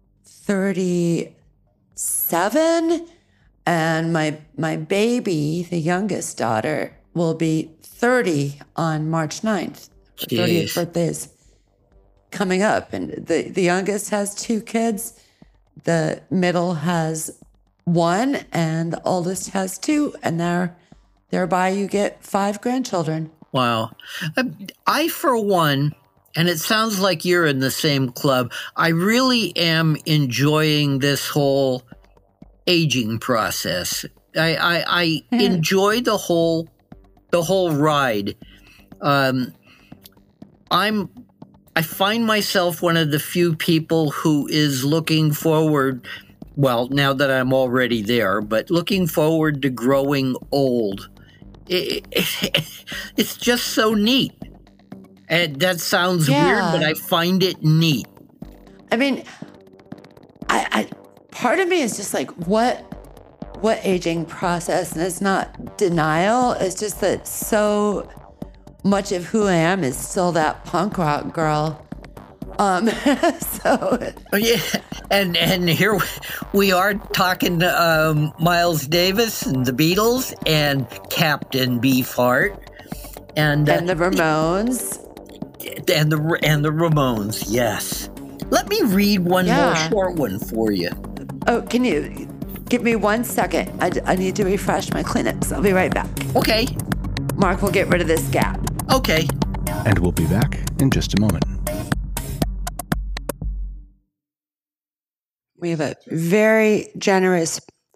thirty-seven, and my my baby, the youngest daughter, will be thirty on March ninth. Her thirtieth birthday is coming up. And the, the youngest has two kids, the middle has one, and the oldest has two. And there, thereby you get five grandchildren. Wow. I, for one, and it sounds like you're in the same club, I really am enjoying this whole aging process. I, I, I mm-hmm. enjoy the whole the whole ride. Um, I'm I find myself one of the few people who is looking forward, well, now that I'm already there, but looking forward to growing old. It, it, it's just so neat. And that sounds yeah. weird, but I find it neat. I mean, I, I part of me is just like, what, what aging process? And it's not denial. It's just that so much of who I am is still that punk rock girl. Um, so oh, yeah, and and here we are talking to um, Miles Davis and the Beatles and Captain Beefheart and and uh, the Ramones. And the and the Ramones, yes. Let me read one yeah. more short one for you. Oh, can you give me one second? I, I need to refresh my Kleenex. I'll be right back. Okay. Mark will get rid of this gap. Okay. And we'll be back in just a moment. We have a very generous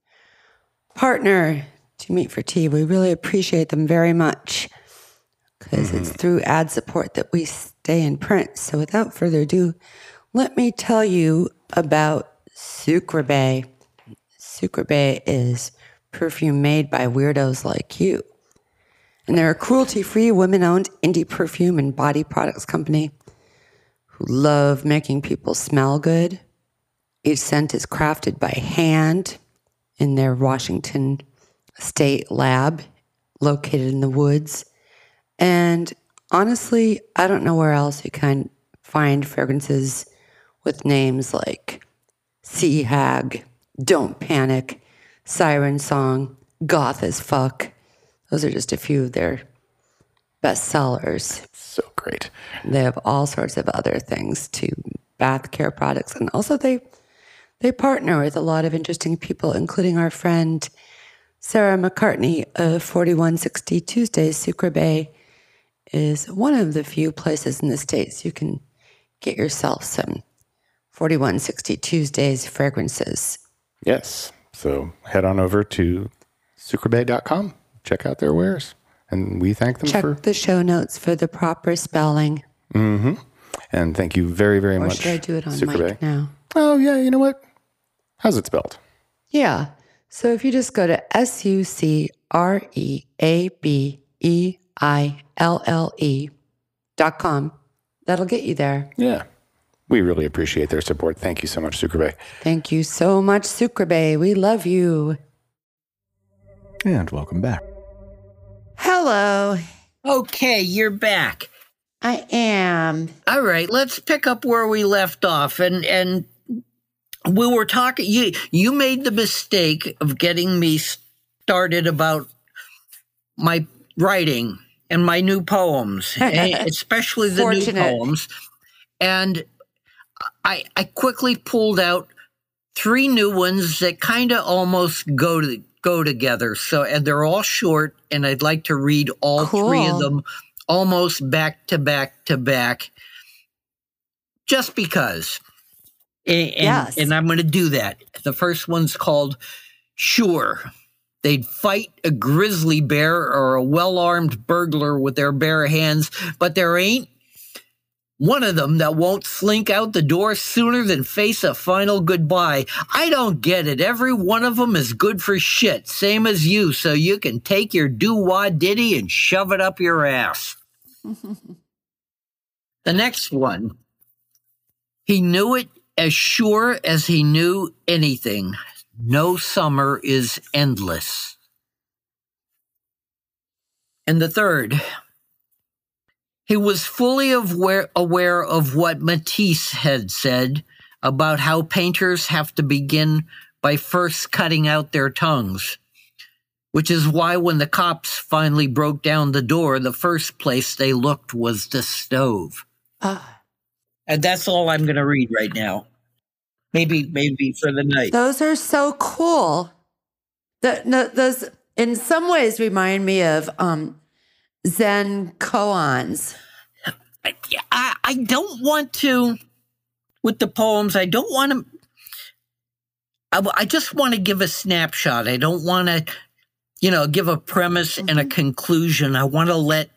partner to Meat for Tea. We really appreciate them very much, because mm-hmm. it's through ad support that we stay in print. So without further ado, let me tell you about Sucreabeille. Sucreabeille is perfume made by weirdos like you. And they're a cruelty-free, women-owned indie perfume and body products company who love making people smell good. Each scent is crafted by hand in their Washington State lab located in the woods. And honestly, I don't know where else you can find fragrances with names like Sea Hag, Don't Panic, Siren Song, Goth as Fuck. Those are just a few of their best sellers. So great. They have all sorts of other things too, bath care products. And also they they partner with a lot of interesting people, including our friend Sarah McCartney of forty-one sixty Tuesdays. Sucreabeille is one of the few places in the States you can get yourself some forty-one sixty Tuesdays fragrances. Yes. So head on over to sucreabeille dot com. Check out their wares. And we thank them Check for... Check the show notes for the proper spelling. Mm-hmm. And thank you very, very or much. Or should I do it on Sucreabeille. mic now? Oh, yeah. You know what? How's it spelled? Yeah. So if you just go to S U C R E A B E I L L E dot com, that'll get you there. Yeah. We really appreciate their support. Thank you so much, Sucreabeille. Thank you so much, Sucreabeille. We love you. And welcome back. Hello. Okay, you're back. I am. All right, let's pick up where we left off. And and we were talking, you, you made the mistake of getting me started about my writing and my new poems, especially the Fortunate. new poems. And I, I quickly pulled out three new ones that kind of almost go to go together. So, and they're all short, and I'd like to read all cool. three of them almost back to back to back, just because. And, yes. and I'm going to do that. The first one's called Sure. They'd fight a grizzly bear or a well-armed burglar with their bare hands, but there ain't one of them that won't slink out the door sooner than face a final goodbye. I don't get it. Every one of them is good for shit, same as you, so you can take your doo-wah ditty and shove it up your ass. The next one. He knew it as sure as he knew anything. No summer is endless. And the third. He was fully aware, aware of what Matisse had said about how painters have to begin by first cutting out their tongues, which is why when the cops finally broke down the door, the first place they looked was the stove. Ah. And that's all I'm going to read right now. Maybe, maybe for the night. Those are so cool. The, no, those, in some ways, remind me of um, Zen koans. I, I, I don't want to, with the poems, I don't want to, I, I just want to give a snapshot. I don't want to, you know, give a premise mm-hmm. and a conclusion. I want to let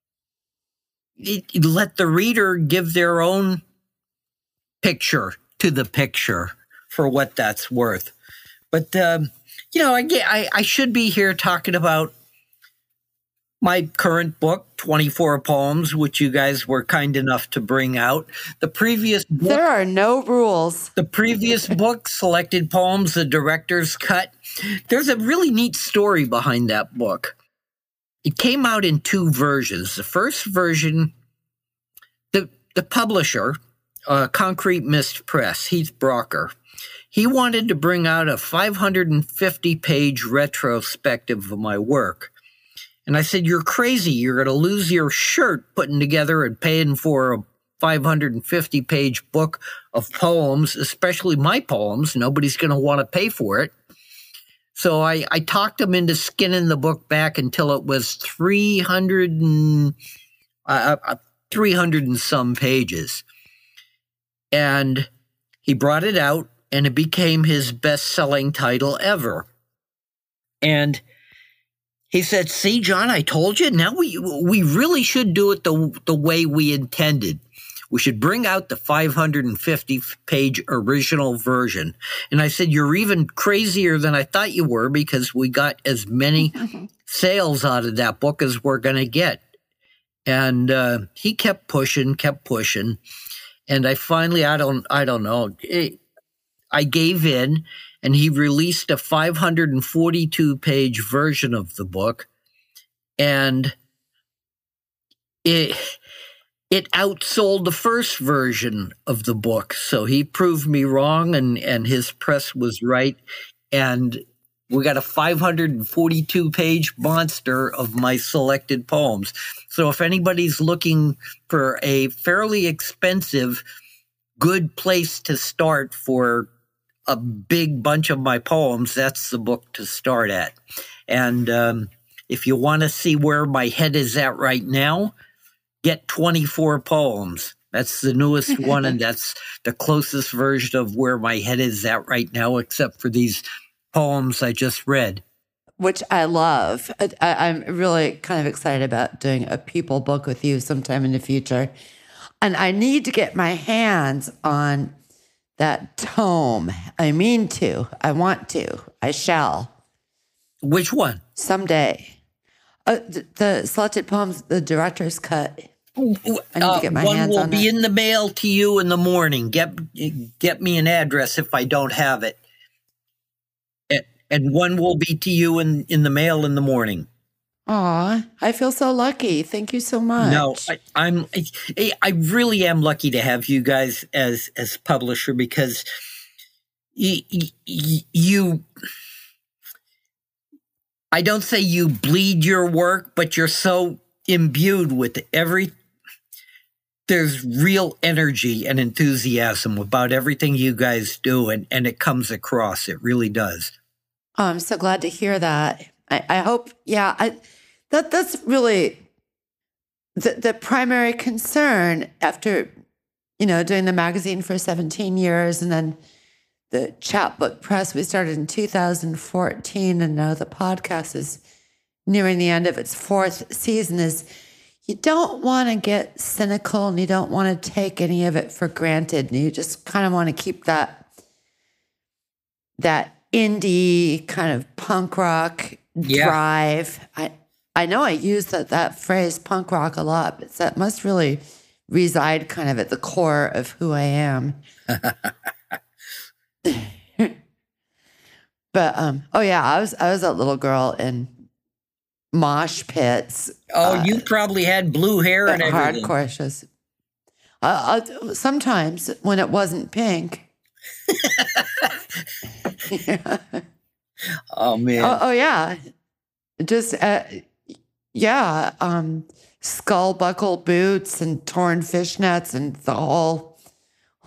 it, let the reader give their own picture to the picture for what that's worth. But, um, you know, I, I, I should be here talking about my current book, twenty-four Poems, which you guys were kind enough to bring out. The previous book, there are no rules. The previous book, Selected Poems, The Director's Cut. There's a really neat story behind that book. It came out in two versions. The first version, the, the publisher, uh, Concrete Mist Press, Heath Brocker, he wanted to bring out a five hundred fifty page retrospective of my work. And I said, you're crazy. You're going to lose your shirt putting together and paying for a five hundred fifty page book of poems, especially my poems. Nobody's going to want to pay for it. So I, I talked him into skinning the book back until it was three hundred and, uh, uh, three hundred and some pages. And he brought it out, and it became his best-selling title ever. And he said, see, John, I told you. Now we we really should do it the, the way we intended. We should bring out the five hundred fifty page original version. And I said, you're even crazier than I thought you were, because we got as many sales out of that book as we're going to get. And uh, he kept pushing, kept pushing. And I finally, I don't, I don't know, it, I gave in. And he released a five hundred forty-two page version of the book, and it it outsold the first version of the book. So he proved me wrong, and, and his press was right. And we got a five hundred forty-two page monster of my selected poems. So if anybody's looking for a fairly expensive, good place to start for a big bunch of my poems, that's the book to start at. And um, if you want to see where my head is at right now, get twenty-four Poems. That's the newest one, and that's the closest version of where my head is at right now, except for these poems I just read. Which I love. I, I'm really kind of excited about doing a people book with you sometime in the future. And I need to get my hands on that tome. I mean to. I want to. I shall. Which one? Someday. Uh, the, the Selected Poems, the Director's Cut. I need uh, to get my one hands will on be it. in the mail to you in the morning. Get get me an address if I don't have it. And, and one will be to you in, in the mail in the morning. Aw, I feel so lucky. Thank you so much. No, I, I'm. I, I really am lucky to have you guys as as publisher, because y, y, you. I don't say you bleed your work, but you're so imbued with every. There's real energy and enthusiasm about everything you guys do, and, and it comes across. It really does. Oh, I'm so glad to hear that. I, I hope, yeah, I. That that's really the the primary concern after, you know, doing the magazine for seventeen years, and then the Chapbook Press we started in two thousand fourteen, and now the podcast is nearing the end of its fourth season, is you don't want to get cynical, and you don't want to take any of it for granted, and you just kind of want to keep that that indie kind of punk rock yeah. drive. I I know I use that, that phrase punk rock a lot, but that must really reside kind of at the core of who I am. But, um, oh yeah, I was, I was a little girl in mosh pits. Oh, uh, you probably had blue hair and everything. Hardcore shows. Uh, uh, sometimes when it wasn't pink. Yeah. Oh man. Oh, oh yeah. Just, uh, yeah, um, skull buckle boots and torn fishnets and the whole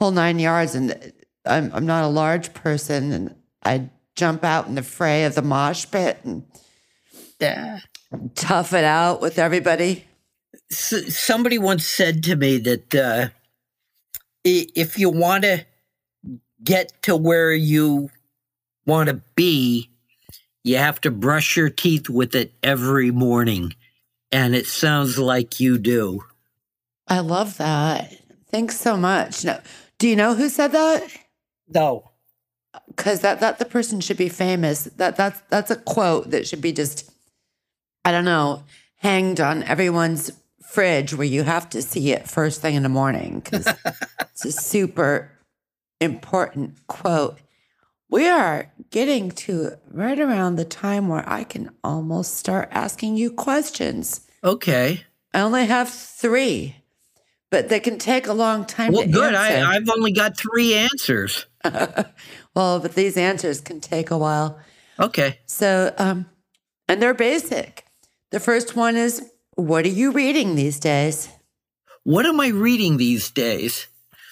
whole nine yards. And I'm, I'm not a large person, and I jump out in the fray of the mosh pit and Yeah. tough it out with everybody. S- somebody once said to me that uh, i- if you want to get to where you want to be, you have to brush your teeth with it every morning. And it sounds like you do. I love that. Thanks so much. No, do you know who said that? No. Because that, that the person should be famous. That that's that's a quote that should be just, I don't know, hanged on everyone's fridge where you have to see it first thing in the morning, because it's a super important quote. We are getting to right around the time where I can almost start asking you questions. Okay. I only have three, but they can take a long time Well, to good. answer. I, I've only got three answers. Well, but these answers can take a while. Okay. So, um, and they're basic. The first one is, what are you reading these days? What am I reading these days?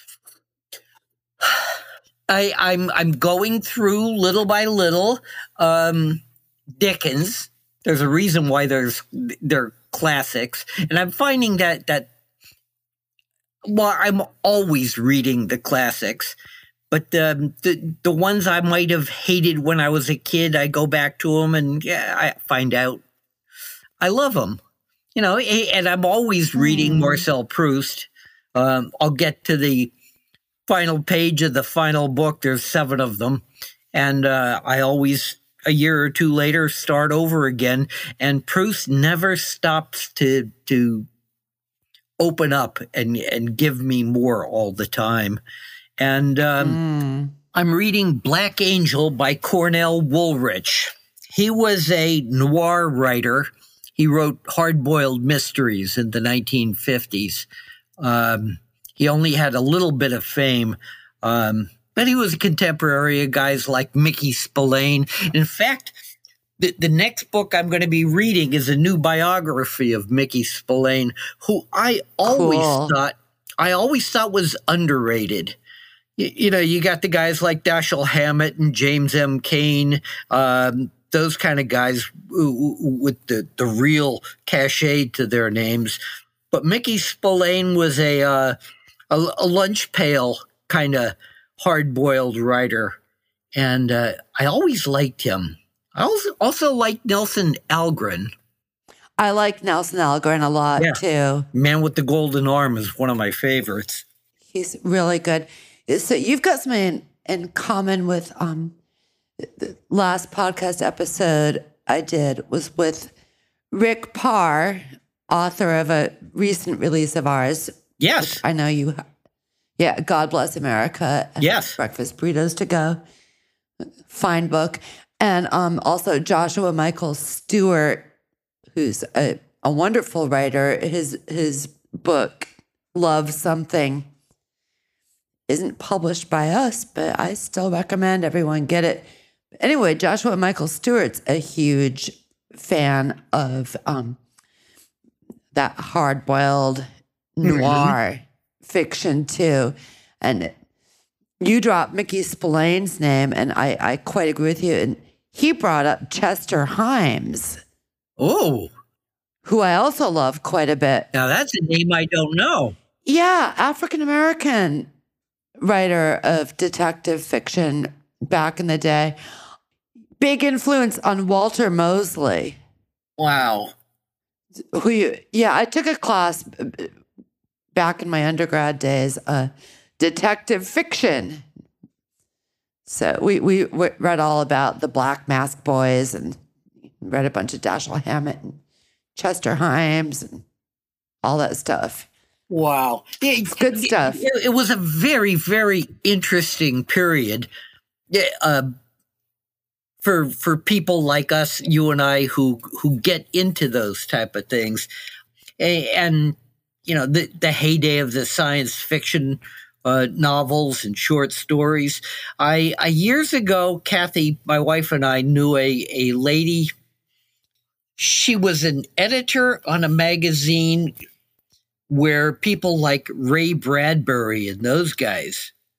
I, I'm I'm going through little by little um, Dickens. There's a reason why there's they're classics, and I'm finding that that well, I'm always reading the classics, but um, the the ones I might have hated when I was a kid, I go back to them, and yeah, I find out I love them. You know, and I'm always reading Hmm. Marcel Proust. Um, I'll get to the final page of the final book. There's seven of them. And uh, I always, a year or two later, start over again. And Proust never stops to to open up and, and give me more all the time. And um, Mm. I'm reading Black Angel by Cornell Woolrich. He was a noir writer. He wrote hard-boiled mysteries in the nineteen fifties. Um, he only had a little bit of fame, um, but he was a contemporary of guys like Mickey Spillane. In fact, the, the next book I'm going to be reading is a new biography of Mickey Spillane, who I always Cool. thought I always thought was underrated. You, you know, you got the guys like Dashiell Hammett and James M. Cain, um, those kind of guys who, who, with the, the real cachet to their names. But Mickey Spillane was a uh, a, a lunch pail kind of hard-boiled writer, and uh, I always liked him. I also, also liked Nelson Algren. I like Nelson Algren a lot Yeah. too. Man with the Golden Arm is one of my favorites. He's really good. So you've got something in, in common with um, the last podcast episode I did was with Rick Parr, author of a recent release of ours. Yes. I know you. Yeah, God Bless America. and Yes. Breakfast Burritos to Go. Fine book. And um, also Joshua Michael Stewart, who's a, a wonderful writer. His his book, Love Something, isn't published by us, but I still recommend everyone get it. Anyway, Joshua Michael Stewart's a huge fan of um, that hard-boiled noir fiction too. And you dropped Mickey Spillane's name, and I, I quite agree with you. And he brought up Chester Himes, Oh, who I also love quite a bit. now that's a name I don't know. Yeah, African-American writer of detective fiction back in the day. Big influence on Walter Mosley. Wow. Who you, yeah, I took a class b- back in my undergrad days, uh, detective fiction. So we, we we read all about the Black Mask Boys and read a bunch of Dashiell Hammett and Chester Himes and all that stuff. Wow. It's good stuff. It, it was a very, very interesting period. Yeah, uh, for for people like us, you and I, who who get into those type of things, A- and you know the the heyday of the science fiction uh, novels and short stories. I, I years ago, Kathy, my wife, and I knew a a lady. She was an editor on a magazine where people like Ray Bradbury and those guys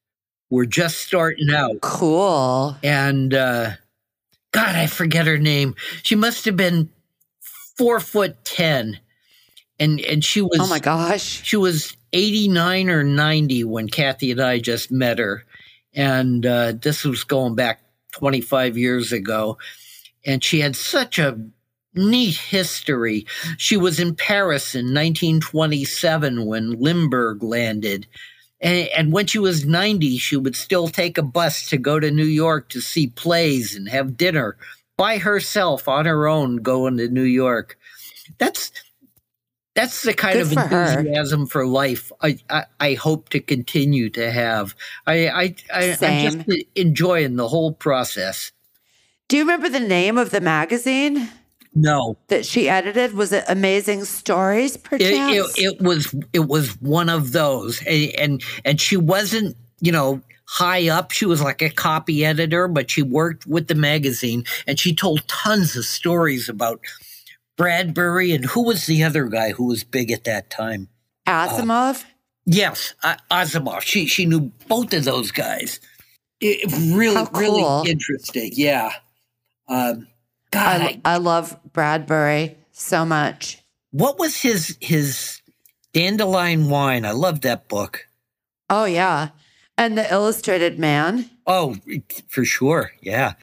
were just starting out. Cool. And uh, God, I forget her name. She must have been four foot ten, and and she was oh my gosh, she was eighty-nine or ninety when Kathy and I just met her, and uh, this was going back twenty-five years ago, and she had such a neat history. She was in Paris in nineteen twenty-seven when Lindbergh landed. And, and when she was ninety, she would still take a bus to go to New York to see plays and have dinner by herself on her own going to New York. That's that's the kind Good of for enthusiasm her. for life I, I, I hope to continue to have. I, I, I, I'm just enjoying the whole process. Do you remember the name of the magazine? No. That she edited? Was it Amazing Stories, perchance? It, it, it was it was one of those. And, and and she wasn't, you know, high up. She was like a copy editor, but she worked with the magazine, and she told tons of stories about Bradbury, and who was the other guy who was big at that time? Asimov? Uh, yes, uh, Asimov. She she knew both of those guys. It, really, How cool. really interesting. Yeah. Um, God, I, I love Bradbury so much. What was his his Dandelion Wine? I love that book. Oh, yeah. And The Illustrated Man. Oh, for sure. Yeah.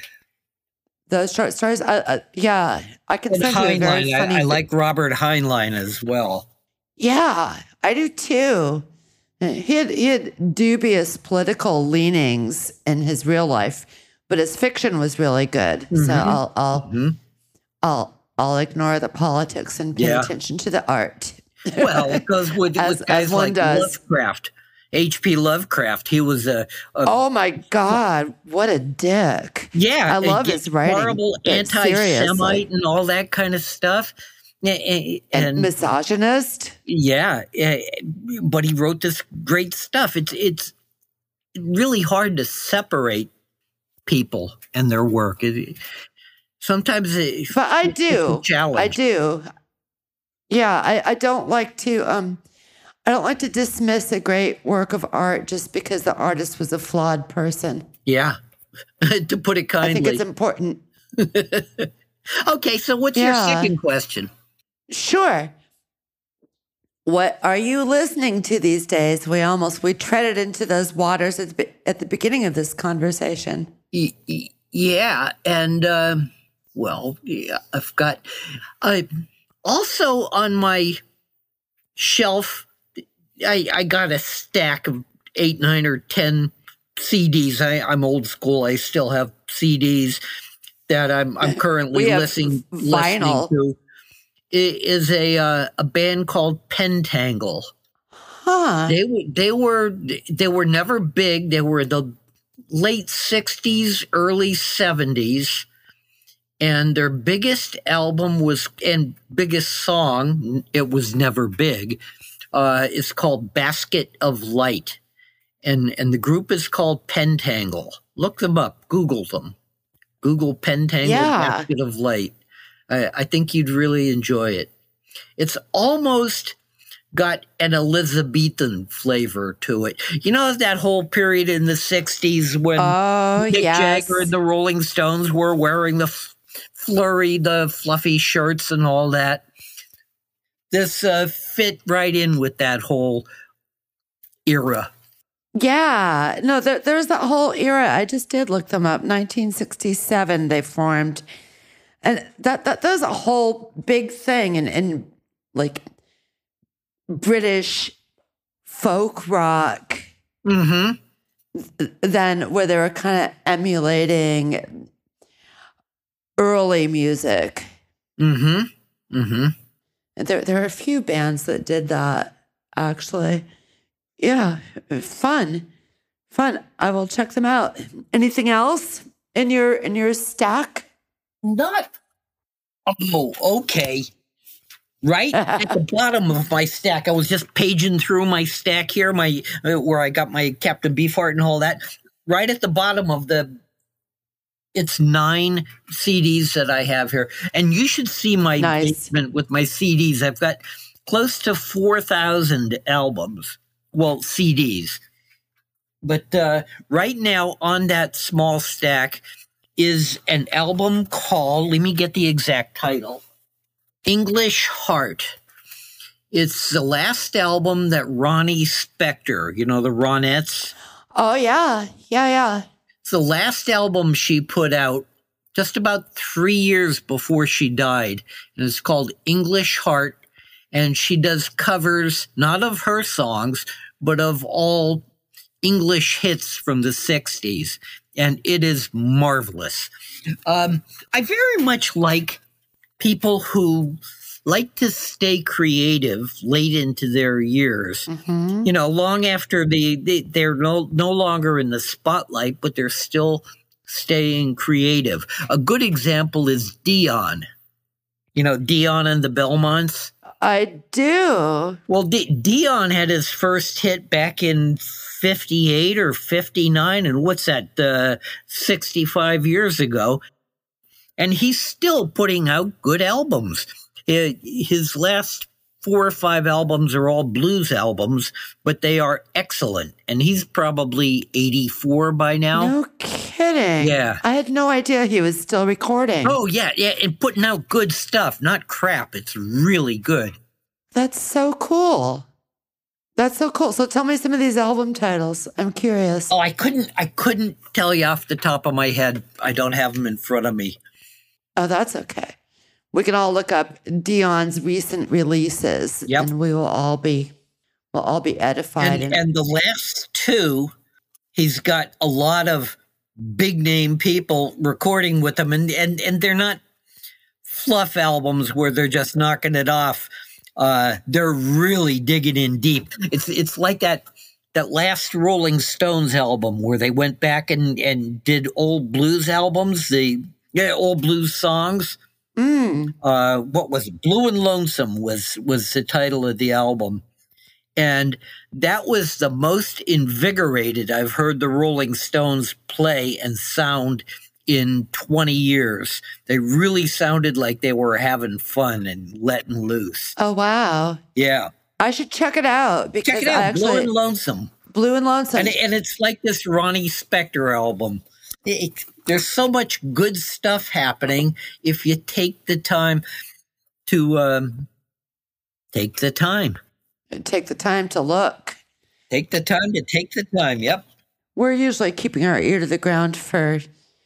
Those short stories. Uh, uh, yeah. I can And send you a very Heinlein. funny. I, I like Robert Heinlein as well. Yeah, I do too. He had, he had dubious political leanings in his real life, but his fiction was really good. Mm-hmm. So I'll I'll, mm-hmm. I'll I'll ignore the politics and pay yeah. attention to the art. Well, it goes with, as, with guys as one like does. Lovecraft. H P Lovecraft. He was a, a oh my God, what a dick! Yeah, I love his writing. Horrible anti-Semite and all that kind of stuff, and, and, and misogynist. Yeah, but he wrote this great stuff. It's it's really hard to separate people and their work. It, sometimes, it, but I do. It's a challenge. I do. Yeah, I, I don't like to. Um, I don't like to dismiss a great work of art just because the artist was a flawed person. Yeah, to put it kindly. I think it's important. Okay, so what's yeah. your second question? Sure. What are you listening to these days? We almost, we treaded into those waters at the, at the beginning of this conversation. Yeah, and, uh, well, yeah, I've got, I also on my shelf, I, I got a stack of eight, nine, or ten C Ds. I, I'm old school. I still have C Ds that I'm I'm currently listening, listening to. It is a uh, a band called Pentangle. Huh. They were they were they were never big. They were the late sixties, early seventies. And their biggest album was, and biggest song, it was never big, uh, it's called Basket of Light. And and the group is called Pentangle. Look them up. Google them. Google Pentangle yeah. Basket of Light. I, I think you'd really enjoy it. It's almost got an Elizabethan flavor to it. You know that whole period in the sixties when oh, Mick yes. Jagger and the Rolling Stones were wearing the f- flurry, the fluffy shirts and all that? This uh, fit right in with that whole era. Yeah. No, there, there's that whole era. I just did look them up. nineteen sixty-seven they formed. And that that, that was a whole big thing in, in like British folk rock. Mm-hmm. Then where they were kind of emulating early music. Mm-hmm. Mm-hmm. And there, there are a few bands that did that, actually. Yeah, fun, fun. I will check them out. Anything else in your in your stack? Not. Oh, okay. Right at the bottom of my stack, I was just paging through my stack here, my uh, where I got my Captain Beefheart and all that. Right at the bottom of the, it's nine C Ds that I have here, and you should see my nice. basement with my C Ds. I've got close to four thousand albums. Well, C Ds. But uh, right now on that small stack is an album called, let me get the exact title, English Heart. It's the last album that Ronnie Spector, you know, the Ronettes. Oh, yeah. Yeah, yeah. It's the last album she put out just about three years before she died. And it's called English Heart. And she does covers, not of her songs, but of all English hits from the sixties. And it is marvelous. Um, I very much like people who like to stay creative late into their years. Mm-hmm. You know, long after the, they, they're no, no longer in the spotlight, but they're still staying creative. A good example is Dion. You know, Dion and the Belmonts. I do. Well, D- Dion had his first hit back in fifty-eight or fifty-nine, and what's that, uh, sixty-five years ago. And he's still putting out good albums. His last four or five albums are all blues albums, but they are excellent. And he's probably eighty-four by now. No kidding. Yeah. I had no idea he was still recording. Oh, yeah, yeah, and putting out good stuff, not crap. It's really good. That's so cool. That's so cool. So tell me some of these album titles. I'm curious. Oh, I couldn't I couldn't tell you off the top of my head. I don't have them in front of me. Oh, that's okay. We can all look up Dion's recent releases, yep. and we will all be we'll all be edified. And, and, and the last two, he's got a lot of big name people recording with him, and and and they're not fluff albums where they're just knocking it off. Uh, they're really digging in deep. It's it's like that that last Rolling Stones album where they went back and and did old blues albums, the yeah old blues songs. Mm. Uh, what was it? Blue and Lonesome was was the title of the album. And that was the most invigorated I've heard the Rolling Stones play and sound in twenty years. They really sounded like they were having fun and letting loose. Oh, wow. Yeah. I should check it out. Because check it out, I actually, Blue and Lonesome. Blue and Lonesome. And, and it's like this Ronnie Spector album. It, there's so much good stuff happening if you take the time to um, take the time. Take the time to look. Take the time to take the time, yep. We're usually keeping our ear to the ground for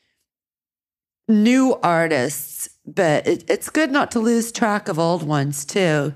new artists, but it, it's good not to lose track of old ones, too.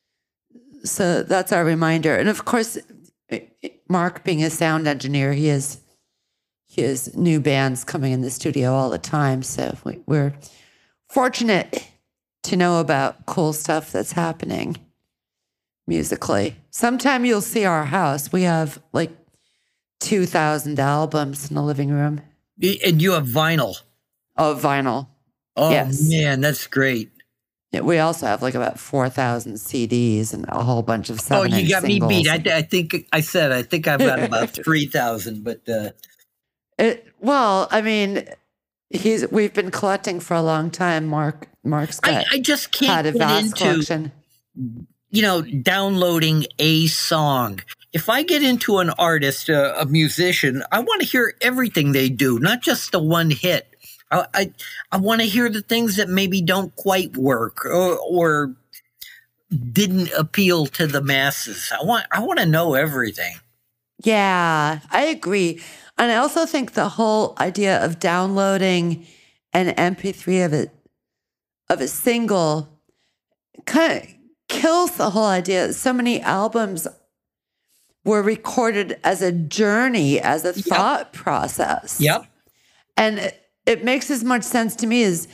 So that's our reminder. And, of course, Mark, being a sound engineer, he has... He has new bands coming in the studio all the time. So we, we're fortunate to know about cool stuff that's happening musically. Sometime you'll see our house. We have like two thousand albums in the living room. And you have vinyl. Oh, vinyl. Oh, yes. Man, that's great. Yeah, we also have like about four thousand C Ds and a whole bunch of seven Oh, you got singles. me beat. I, I think I said, I think I've got about three thousand, but... Uh, It, well, I mean, he's we've been collecting for a long time. Mark, Mark's got I, I just can't had a get vast into, collection. you know, downloading a song. If I get into an artist, a, a musician, I want to hear everything they do, not just the one hit. I I, I want to hear the things that maybe don't quite work or, or didn't appeal to the masses. I want I want to know everything. Yeah, I agree. And I also think the whole idea of downloading an M P three of a of a single kind of kills the whole idea. So many albums were recorded as a journey, as a thought yep. process. Yep. And it, it makes as much sense to me as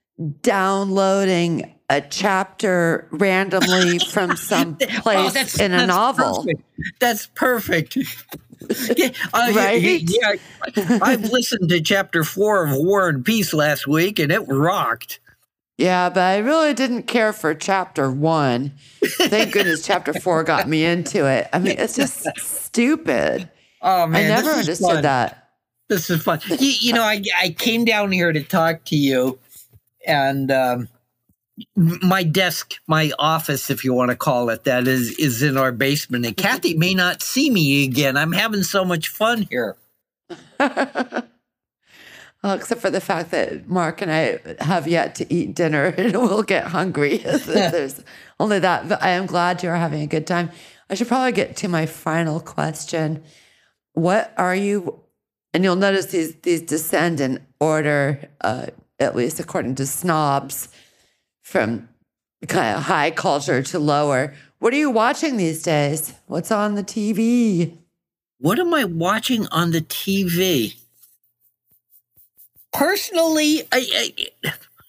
downloading a chapter randomly from some place oh, that's, in a that's novel. Perfect. That's perfect. yeah, uh, right? Yeah, yeah, I've listened to chapter four of War and Peace last week, and it rocked. Yeah, but I really didn't care for chapter one. Thank goodness chapter four got me into it. I mean, it's just stupid. Oh man, I never this understood fun. that. This is fun. You, you know, I I came down here to talk to you, and um, my desk, my office, if you want to call it that, is is in our basement. And Kathy may not see me again. I'm having so much fun here. Well, except for the fact that Mark and I have yet to eat dinner and we'll get hungry. There's only that. But I am glad you're having a good time. I should probably get to my final question. What are you, and you'll notice these, these descend in order, uh, at least according to snobs, from kind of high culture to lower. What are you watching these days? What's on the T V? What am I watching on the T V? Personally, I, I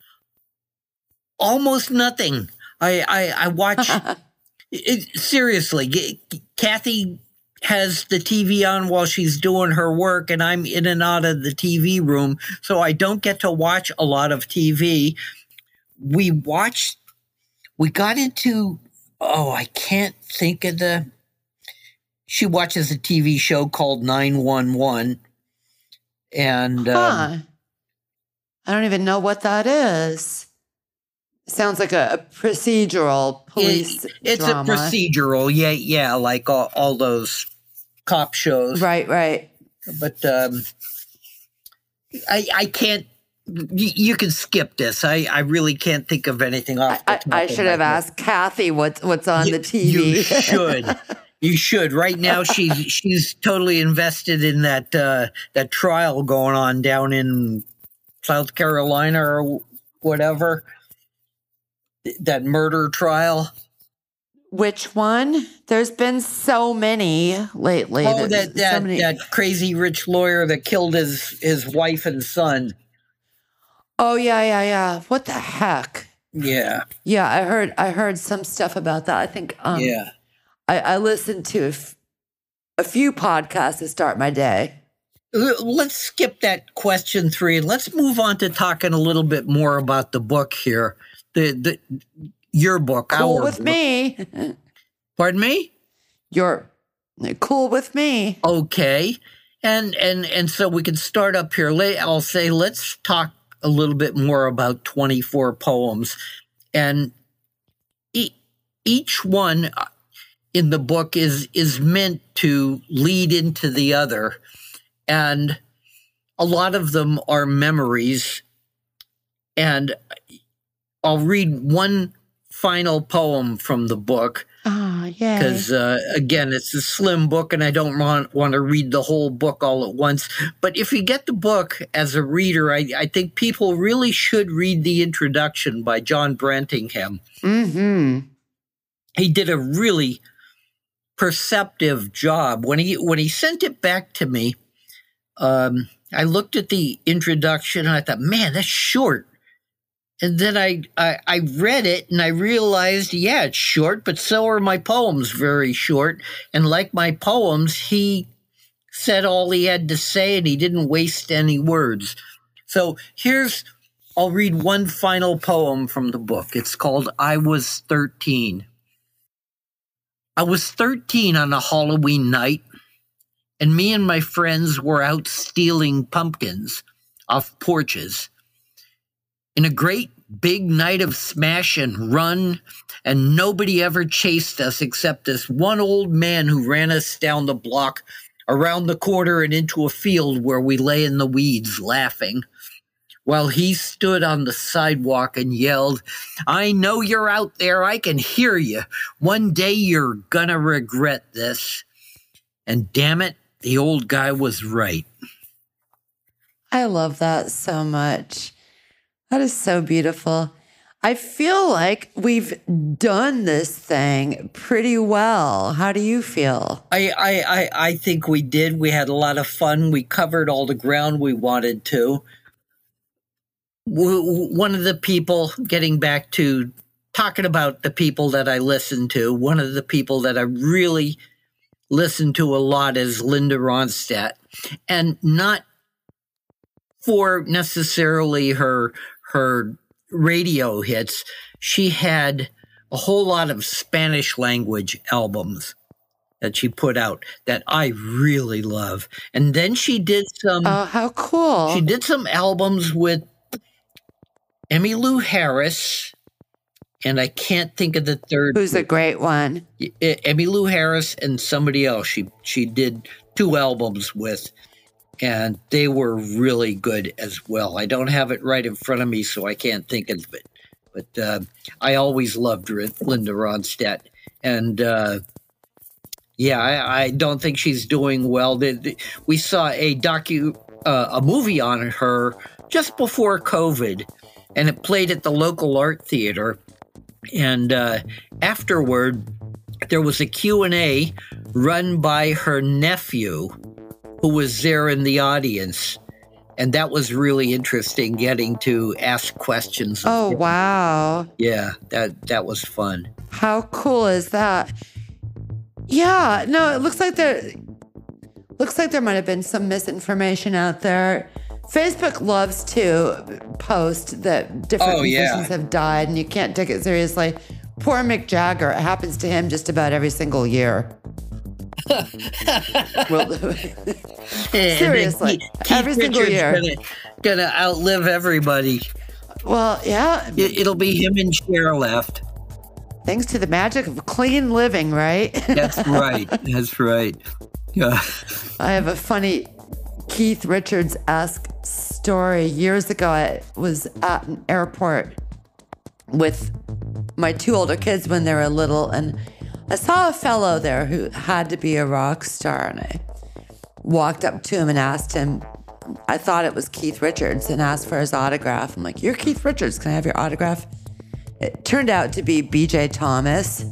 almost nothing. I I, I watch it, seriously. Kathy has the T V on while she's doing her work, and I'm in and out of the T V room, so I don't get to watch a lot of T V. We watched. We got into. Oh, I can't think of the. She watches a T V show called nine one one, and. Huh. Um, I don't even know what that is. Sounds like a, a procedural police it, it's drama. a procedural, yeah, yeah, like all, all those cop shows. Right, right. But um, I I can't. Y- you can skip this. I, I really can't think of anything off. I, the top I of should my have head. asked Kathy what's what's on You- the T V. You should. You should. Right now, she's she's totally invested in that uh, that trial going on down in South Carolina or whatever. That murder trial. Which one? There's been so many lately. Oh, There's that so that, many- that crazy rich lawyer that killed his his wife and son. Oh yeah, yeah, yeah. What the heck? Yeah, Yeah, I heard. I heard some stuff about that. I think. Um, yeah. I, I listened to a, f- a few podcasts to start my day. L- Let's skip that question three and let's move on to talking a little bit more about the book here. The the your book. Cool our with book. me. Pardon me? You're cool with me. Okay. And and and so we can start up here. La- I'll say let's talk a little bit more about twenty-four poems. And e- each one in the book is is meant to lead into the other. And a lot of them are memories. And I'll read one final poem from the book. Ah, yeah. Because, uh, again, it's a slim book and I don't want, want to read the whole book all at once. But if you get the book as a reader, I, I think people really should read the introduction by John Brantingham. Mm-hmm. He did a really perceptive job. When he, when he sent it back to me, um, I looked at the introduction and I thought, man, that's short. And then I, I I read it and I realized, yeah, it's short, but so are my poems very short. And like my poems, he said all he had to say and he didn't waste any words. So here's, I'll read one final poem from the book. It's called I Was thirteen. I was thirteen on a Halloween night, and me and my friends were out stealing pumpkins off porches. In a great big night of smash and run, and nobody ever chased us except this one old man who ran us down the block, around the corner and into a field where we lay in the weeds laughing, while he stood on the sidewalk and yelled, I know you're out there, I can hear you. One day you're gonna regret this. And damn it, the old guy was right. I love that so much. That is so beautiful. I feel like we've done this thing pretty well. How do you feel? I, I, I, I think we did. We had a lot of fun. We covered all the ground we wanted to. One of the people, getting back to talking about the people that I listen to, one of the people that I really listen to a lot is Linda Ronstadt. And not for necessarily her her radio hits. She had a whole lot of Spanish language albums that she put out that I really love. And then she did some Oh, how cool. she did some albums with Emmylou Harris and I can't think of the third. Who's a great one? Emmylou Harris and somebody else. She she did two albums with, and they were really good as well. I don't have it right in front of me, so I can't think of it. But uh, I always loved Linda Ronstadt, and uh, yeah, I, I don't think she's doing well. The, the, we saw a docu, uh, a movie on her just before COVID, and it played at the local art theater. And uh, afterward, there was a Q and A run by her nephew, who was there in the audience. And that was really interesting, getting to ask questions. Oh, wow. Yeah, that, that was fun. How cool is that? Yeah, no, it looks like there looks like there might have been some misinformation out there. Facebook loves to post that different oh, musicians yeah. have died and you can't take it seriously. Poor Mick Jagger, it happens to him just about every single year. well, seriously, Keith every single Richards year. Gonna, gonna outlive everybody. Well, yeah. It, it'll be him and Cher left. Thanks to the magic of clean living, right? That's right. That's right. Yeah. I have a funny Keith Richards-esque story. Years ago, I was at an airport with my two older kids when they were little, and I saw a fellow there who had to be a rock star, and I walked up to him and asked him, I thought it was Keith Richards, and asked for his autograph. I'm like, you're Keith Richards, can I have your autograph? It turned out to be B J Thomas.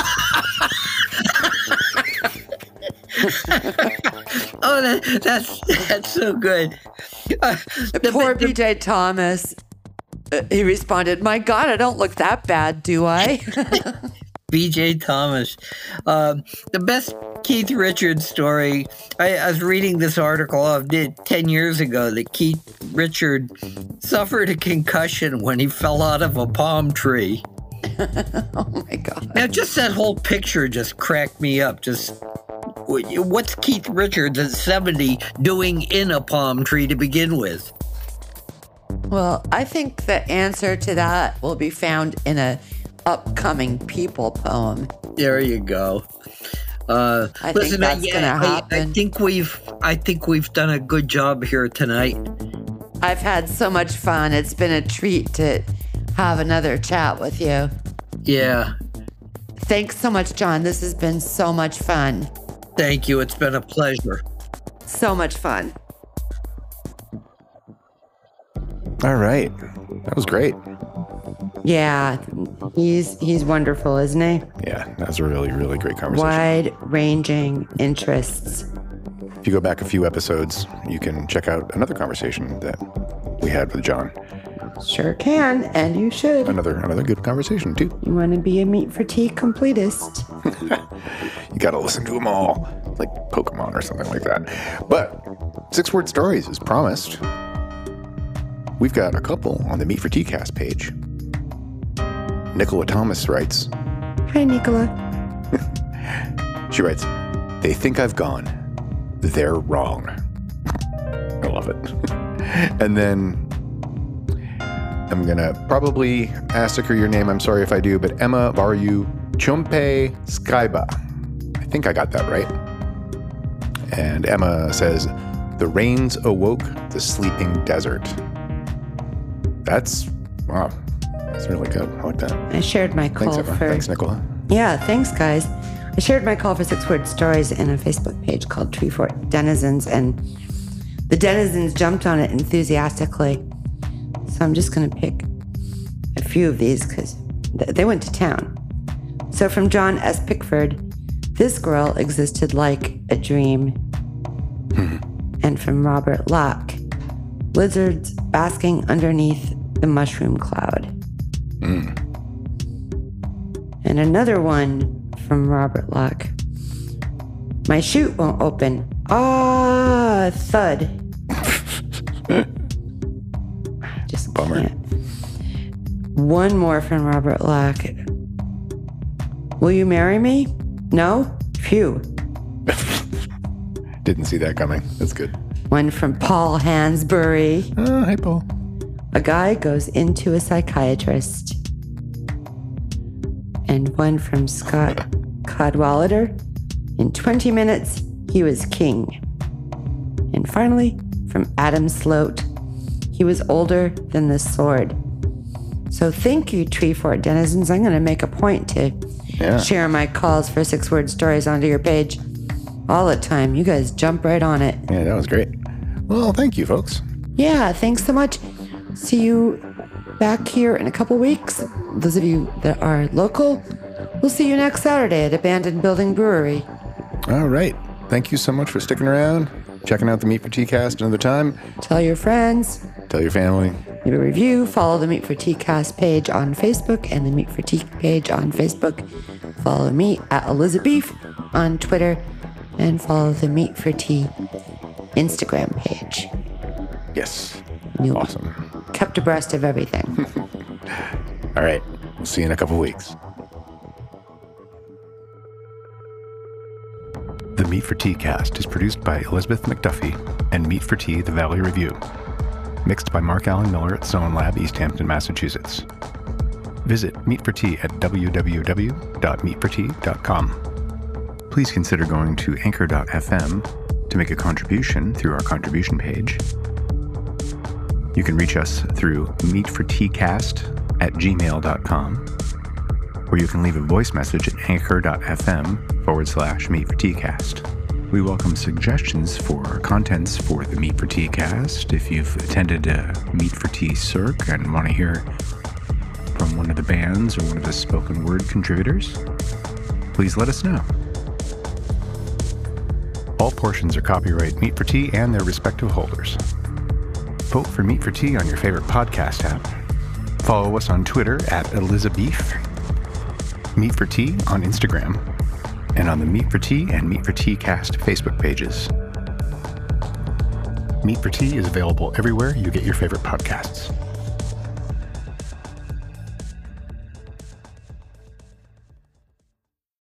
oh, that, that's that's so good. Uh, the, poor the, B J Thomas. Uh, he responded, "My God, I don't look that bad, do I?" B J Thomas. Um, the best Keith Richards story, I, I was reading this article of did ten years ago that Keith Richards suffered a concussion when he fell out of a palm tree. Oh, my God. Now, just that whole picture just cracked me up. Just what's Keith Richards at seventy doing in a palm tree to begin with? Well, I think the answer to that will be found in a upcoming People poem. There you go. Uh, I listen, think that's I, going to happen. I, I think we've, I think we've done a good job here tonight. I've had so much fun. It's been a treat to have another chat with you. Yeah. Thanks so much, John. This has been so much fun. Thank you. It's been a pleasure. So much fun. All right. That was great. Yeah, he's he's wonderful, isn't he? Yeah, that was a really, really great conversation. Wide-ranging interests. If you go back a few episodes, you can check out another conversation that we had with John. Sure can, and you should. Another another good conversation, too. You want to be a meat for tea completist. You got to listen to them all, like Pokemon or something like that. But Six Word Stories is promised. We've got a couple on the Meat for Tea cast page. Nicola Thomas writes, Hi, Nicola. She writes, they think I've gone. They're wrong. I love it. And then I'm going to probably ask her your name. I'm sorry if I do, but Emma Varyu Chompe Skyba. I think I got that right. And Emma says, the rains awoke the sleeping desert. That's, wow. That's really good. I like that. I shared my call Thanks, Emma. for... Thanks, Nicola. Yeah, thanks, guys. I shared my call for Six Word Stories in a Facebook page called Treefort Denizens, and the denizens jumped on it enthusiastically. So I'm just going to pick a few of these because th- they went to town. So from John S. Pickford, this girl existed like a dream. And from Robert Locke, lizards basking underneath the mushroom cloud. Mm. And another one from Robert Locke. My chute won't open. Ah, thud. Just Bummer. can't. One more from Robert Locke. Will you marry me? No? Phew. Didn't see that coming. That's good. One from Paul Hansbury. Oh, hey, Paul. A guy goes into a psychiatrist. and one from Scott Cadwallader. In twenty minutes, he was king. And finally, from Adam Sloat, he was older than the sword. So thank you, Treefort denizens. I'm going to make a point to yeah. share my calls for six-word stories onto your page all the time. You guys jump right on it. Yeah, that was great. Well, thank you, folks. Yeah, thanks so much. See you back here in a couple weeks. Those of you that are local, we'll see you next Saturday at Abandoned Building Brewery. All right. Thank you so much for sticking around, checking out the Meat for Tea cast another time. Tell your friends. Tell your family. Leave a review. Follow the Meat for Tea cast page on Facebook and the Meat for Tea page on Facebook. Follow me at Elizabeth on Twitter and follow the Meat for Tea Instagram page. Yes. You'll awesome. Be kept abreast of everything. All right. We'll see you in a couple weeks. The Meat for Tea cast is produced by Elizabeth McDuffie and Meat for Tea, The Valley Review. Mixed by Mark Allen Miller at Zone Lab, East Hampton, Massachusetts. Visit Meat for Tea at w w w dot meat for tea dot com. Please consider going to anchor dot f m to make a contribution through our contribution page. You can reach us through meatforteacast at gmail dot com, or you can leave a voice message at anchor dot f m forward slash meatforteacast. We welcome suggestions for contents for the Meat for Tea cast. If you've attended a Meat for Tea Cirque and want to hear from one of the bands or one of the spoken word contributors, please let us know. All portions are copyright Meat for Tea and their respective holders. Vote for Meat for Tea on your favorite podcast app. Follow us on Twitter at Elizabeth, Meat for Tea on Instagram, and on the Meat for Tea and Meat for Tea cast Facebook pages. Meat for Tea is available everywhere you get your favorite podcasts.